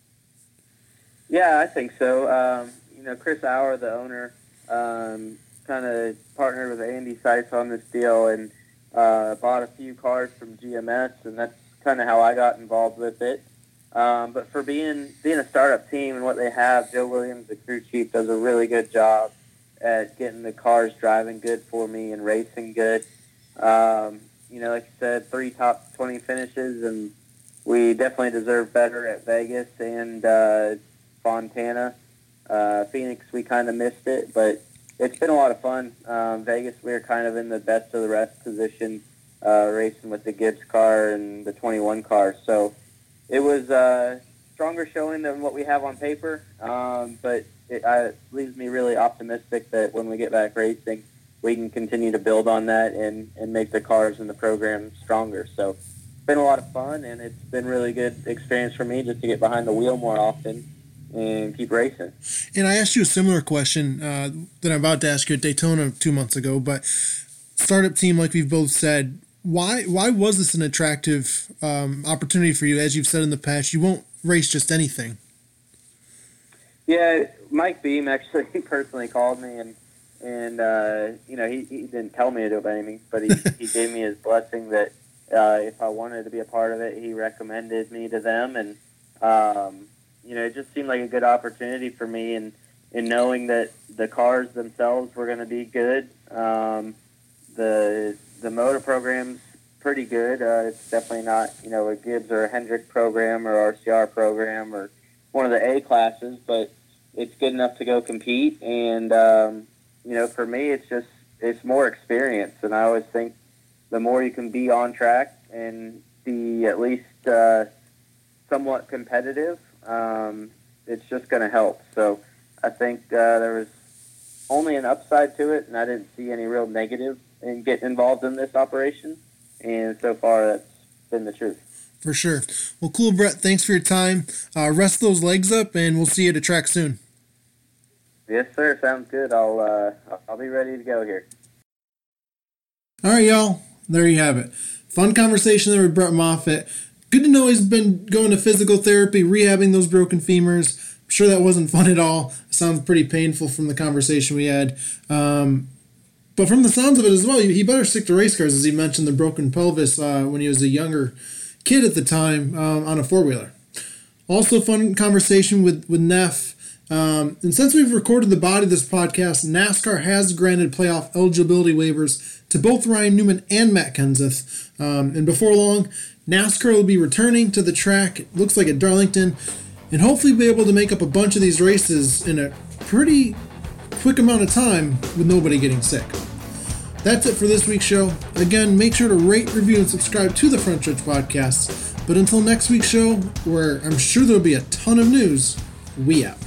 Yeah, I think so. Chris Auer, the owner, kind of partnered with Andy Seitz on this deal and bought a few cars from GMS, and that's kind of how I got involved with it. But for being a startup team and what they have, Joe Williams, the crew chief, does a really good job at getting the cars driving good for me and racing good. Like you said, 3 top 20 finishes, and we definitely deserve better at Vegas and Fontana. Phoenix, we kind of missed it, but it's been a lot of fun. Vegas, we were kind of in the best of the rest position, racing with the Gibbs car and the 21 car. So it was a stronger showing than what we have on paper, but it leaves me really optimistic that when we get back racing, we can continue to build on that and make the cars and the program stronger. So it's been a lot of fun, and it's been really good experience for me just to get behind the wheel more often and keep racing. And I asked you a similar question that I'm about to ask you at Daytona 2 months ago, but startup team, like we've both said, why was this an attractive opportunity for you? As you've said in the past, you won't race just anything. Yeah, Mike Beam actually personally called me, and he didn't tell me to do anything, but he gave me his blessing that if I wanted to be a part of it, he recommended me to them, and it just seemed like a good opportunity for me, and in knowing that the cars themselves were going to be good. The motor program's pretty good. It's definitely not, a Gibbs or a Hendrick program or RCR program or one of the A classes, but it's good enough to go compete. And, for me, it's more experience. And I always think the more you can be on track and be at least somewhat competitive, it's just going to help. So I think there was only an upside to it, and I didn't see any real negative in getting involved in this operation. And so far, that's been the truth. For sure. Well, cool, Brett. Thanks for your time. Rest those legs up, and we'll see you at the track soon. Yes, sir. Sounds good. I'll be ready to go here. All right, y'all. There you have it. Fun conversation there with Brett Moffitt. Good to know he's been going to physical therapy, rehabbing those broken femurs. I'm sure that wasn't fun at all. It sounds pretty painful from the conversation we had. But from the sounds of it as well, he better stick to race cars, as he mentioned the broken pelvis when he was a younger kid at the time on a four-wheeler. Also fun conversation with Neff And since we've recorded the body of this podcast, NASCAR has granted playoff eligibility waivers to both Ryan Newman and Matt Kenseth. And before long, NASCAR will be returning to the track, it looks like at Darlington, and hopefully be able to make up a bunch of these races in a pretty quick amount of time with nobody getting sick. That's it for this week's show. Again, make sure to rate, review, and subscribe to the Front Stretch Podcast. But until next week's show, where I'm sure there'll be a ton of news, we out.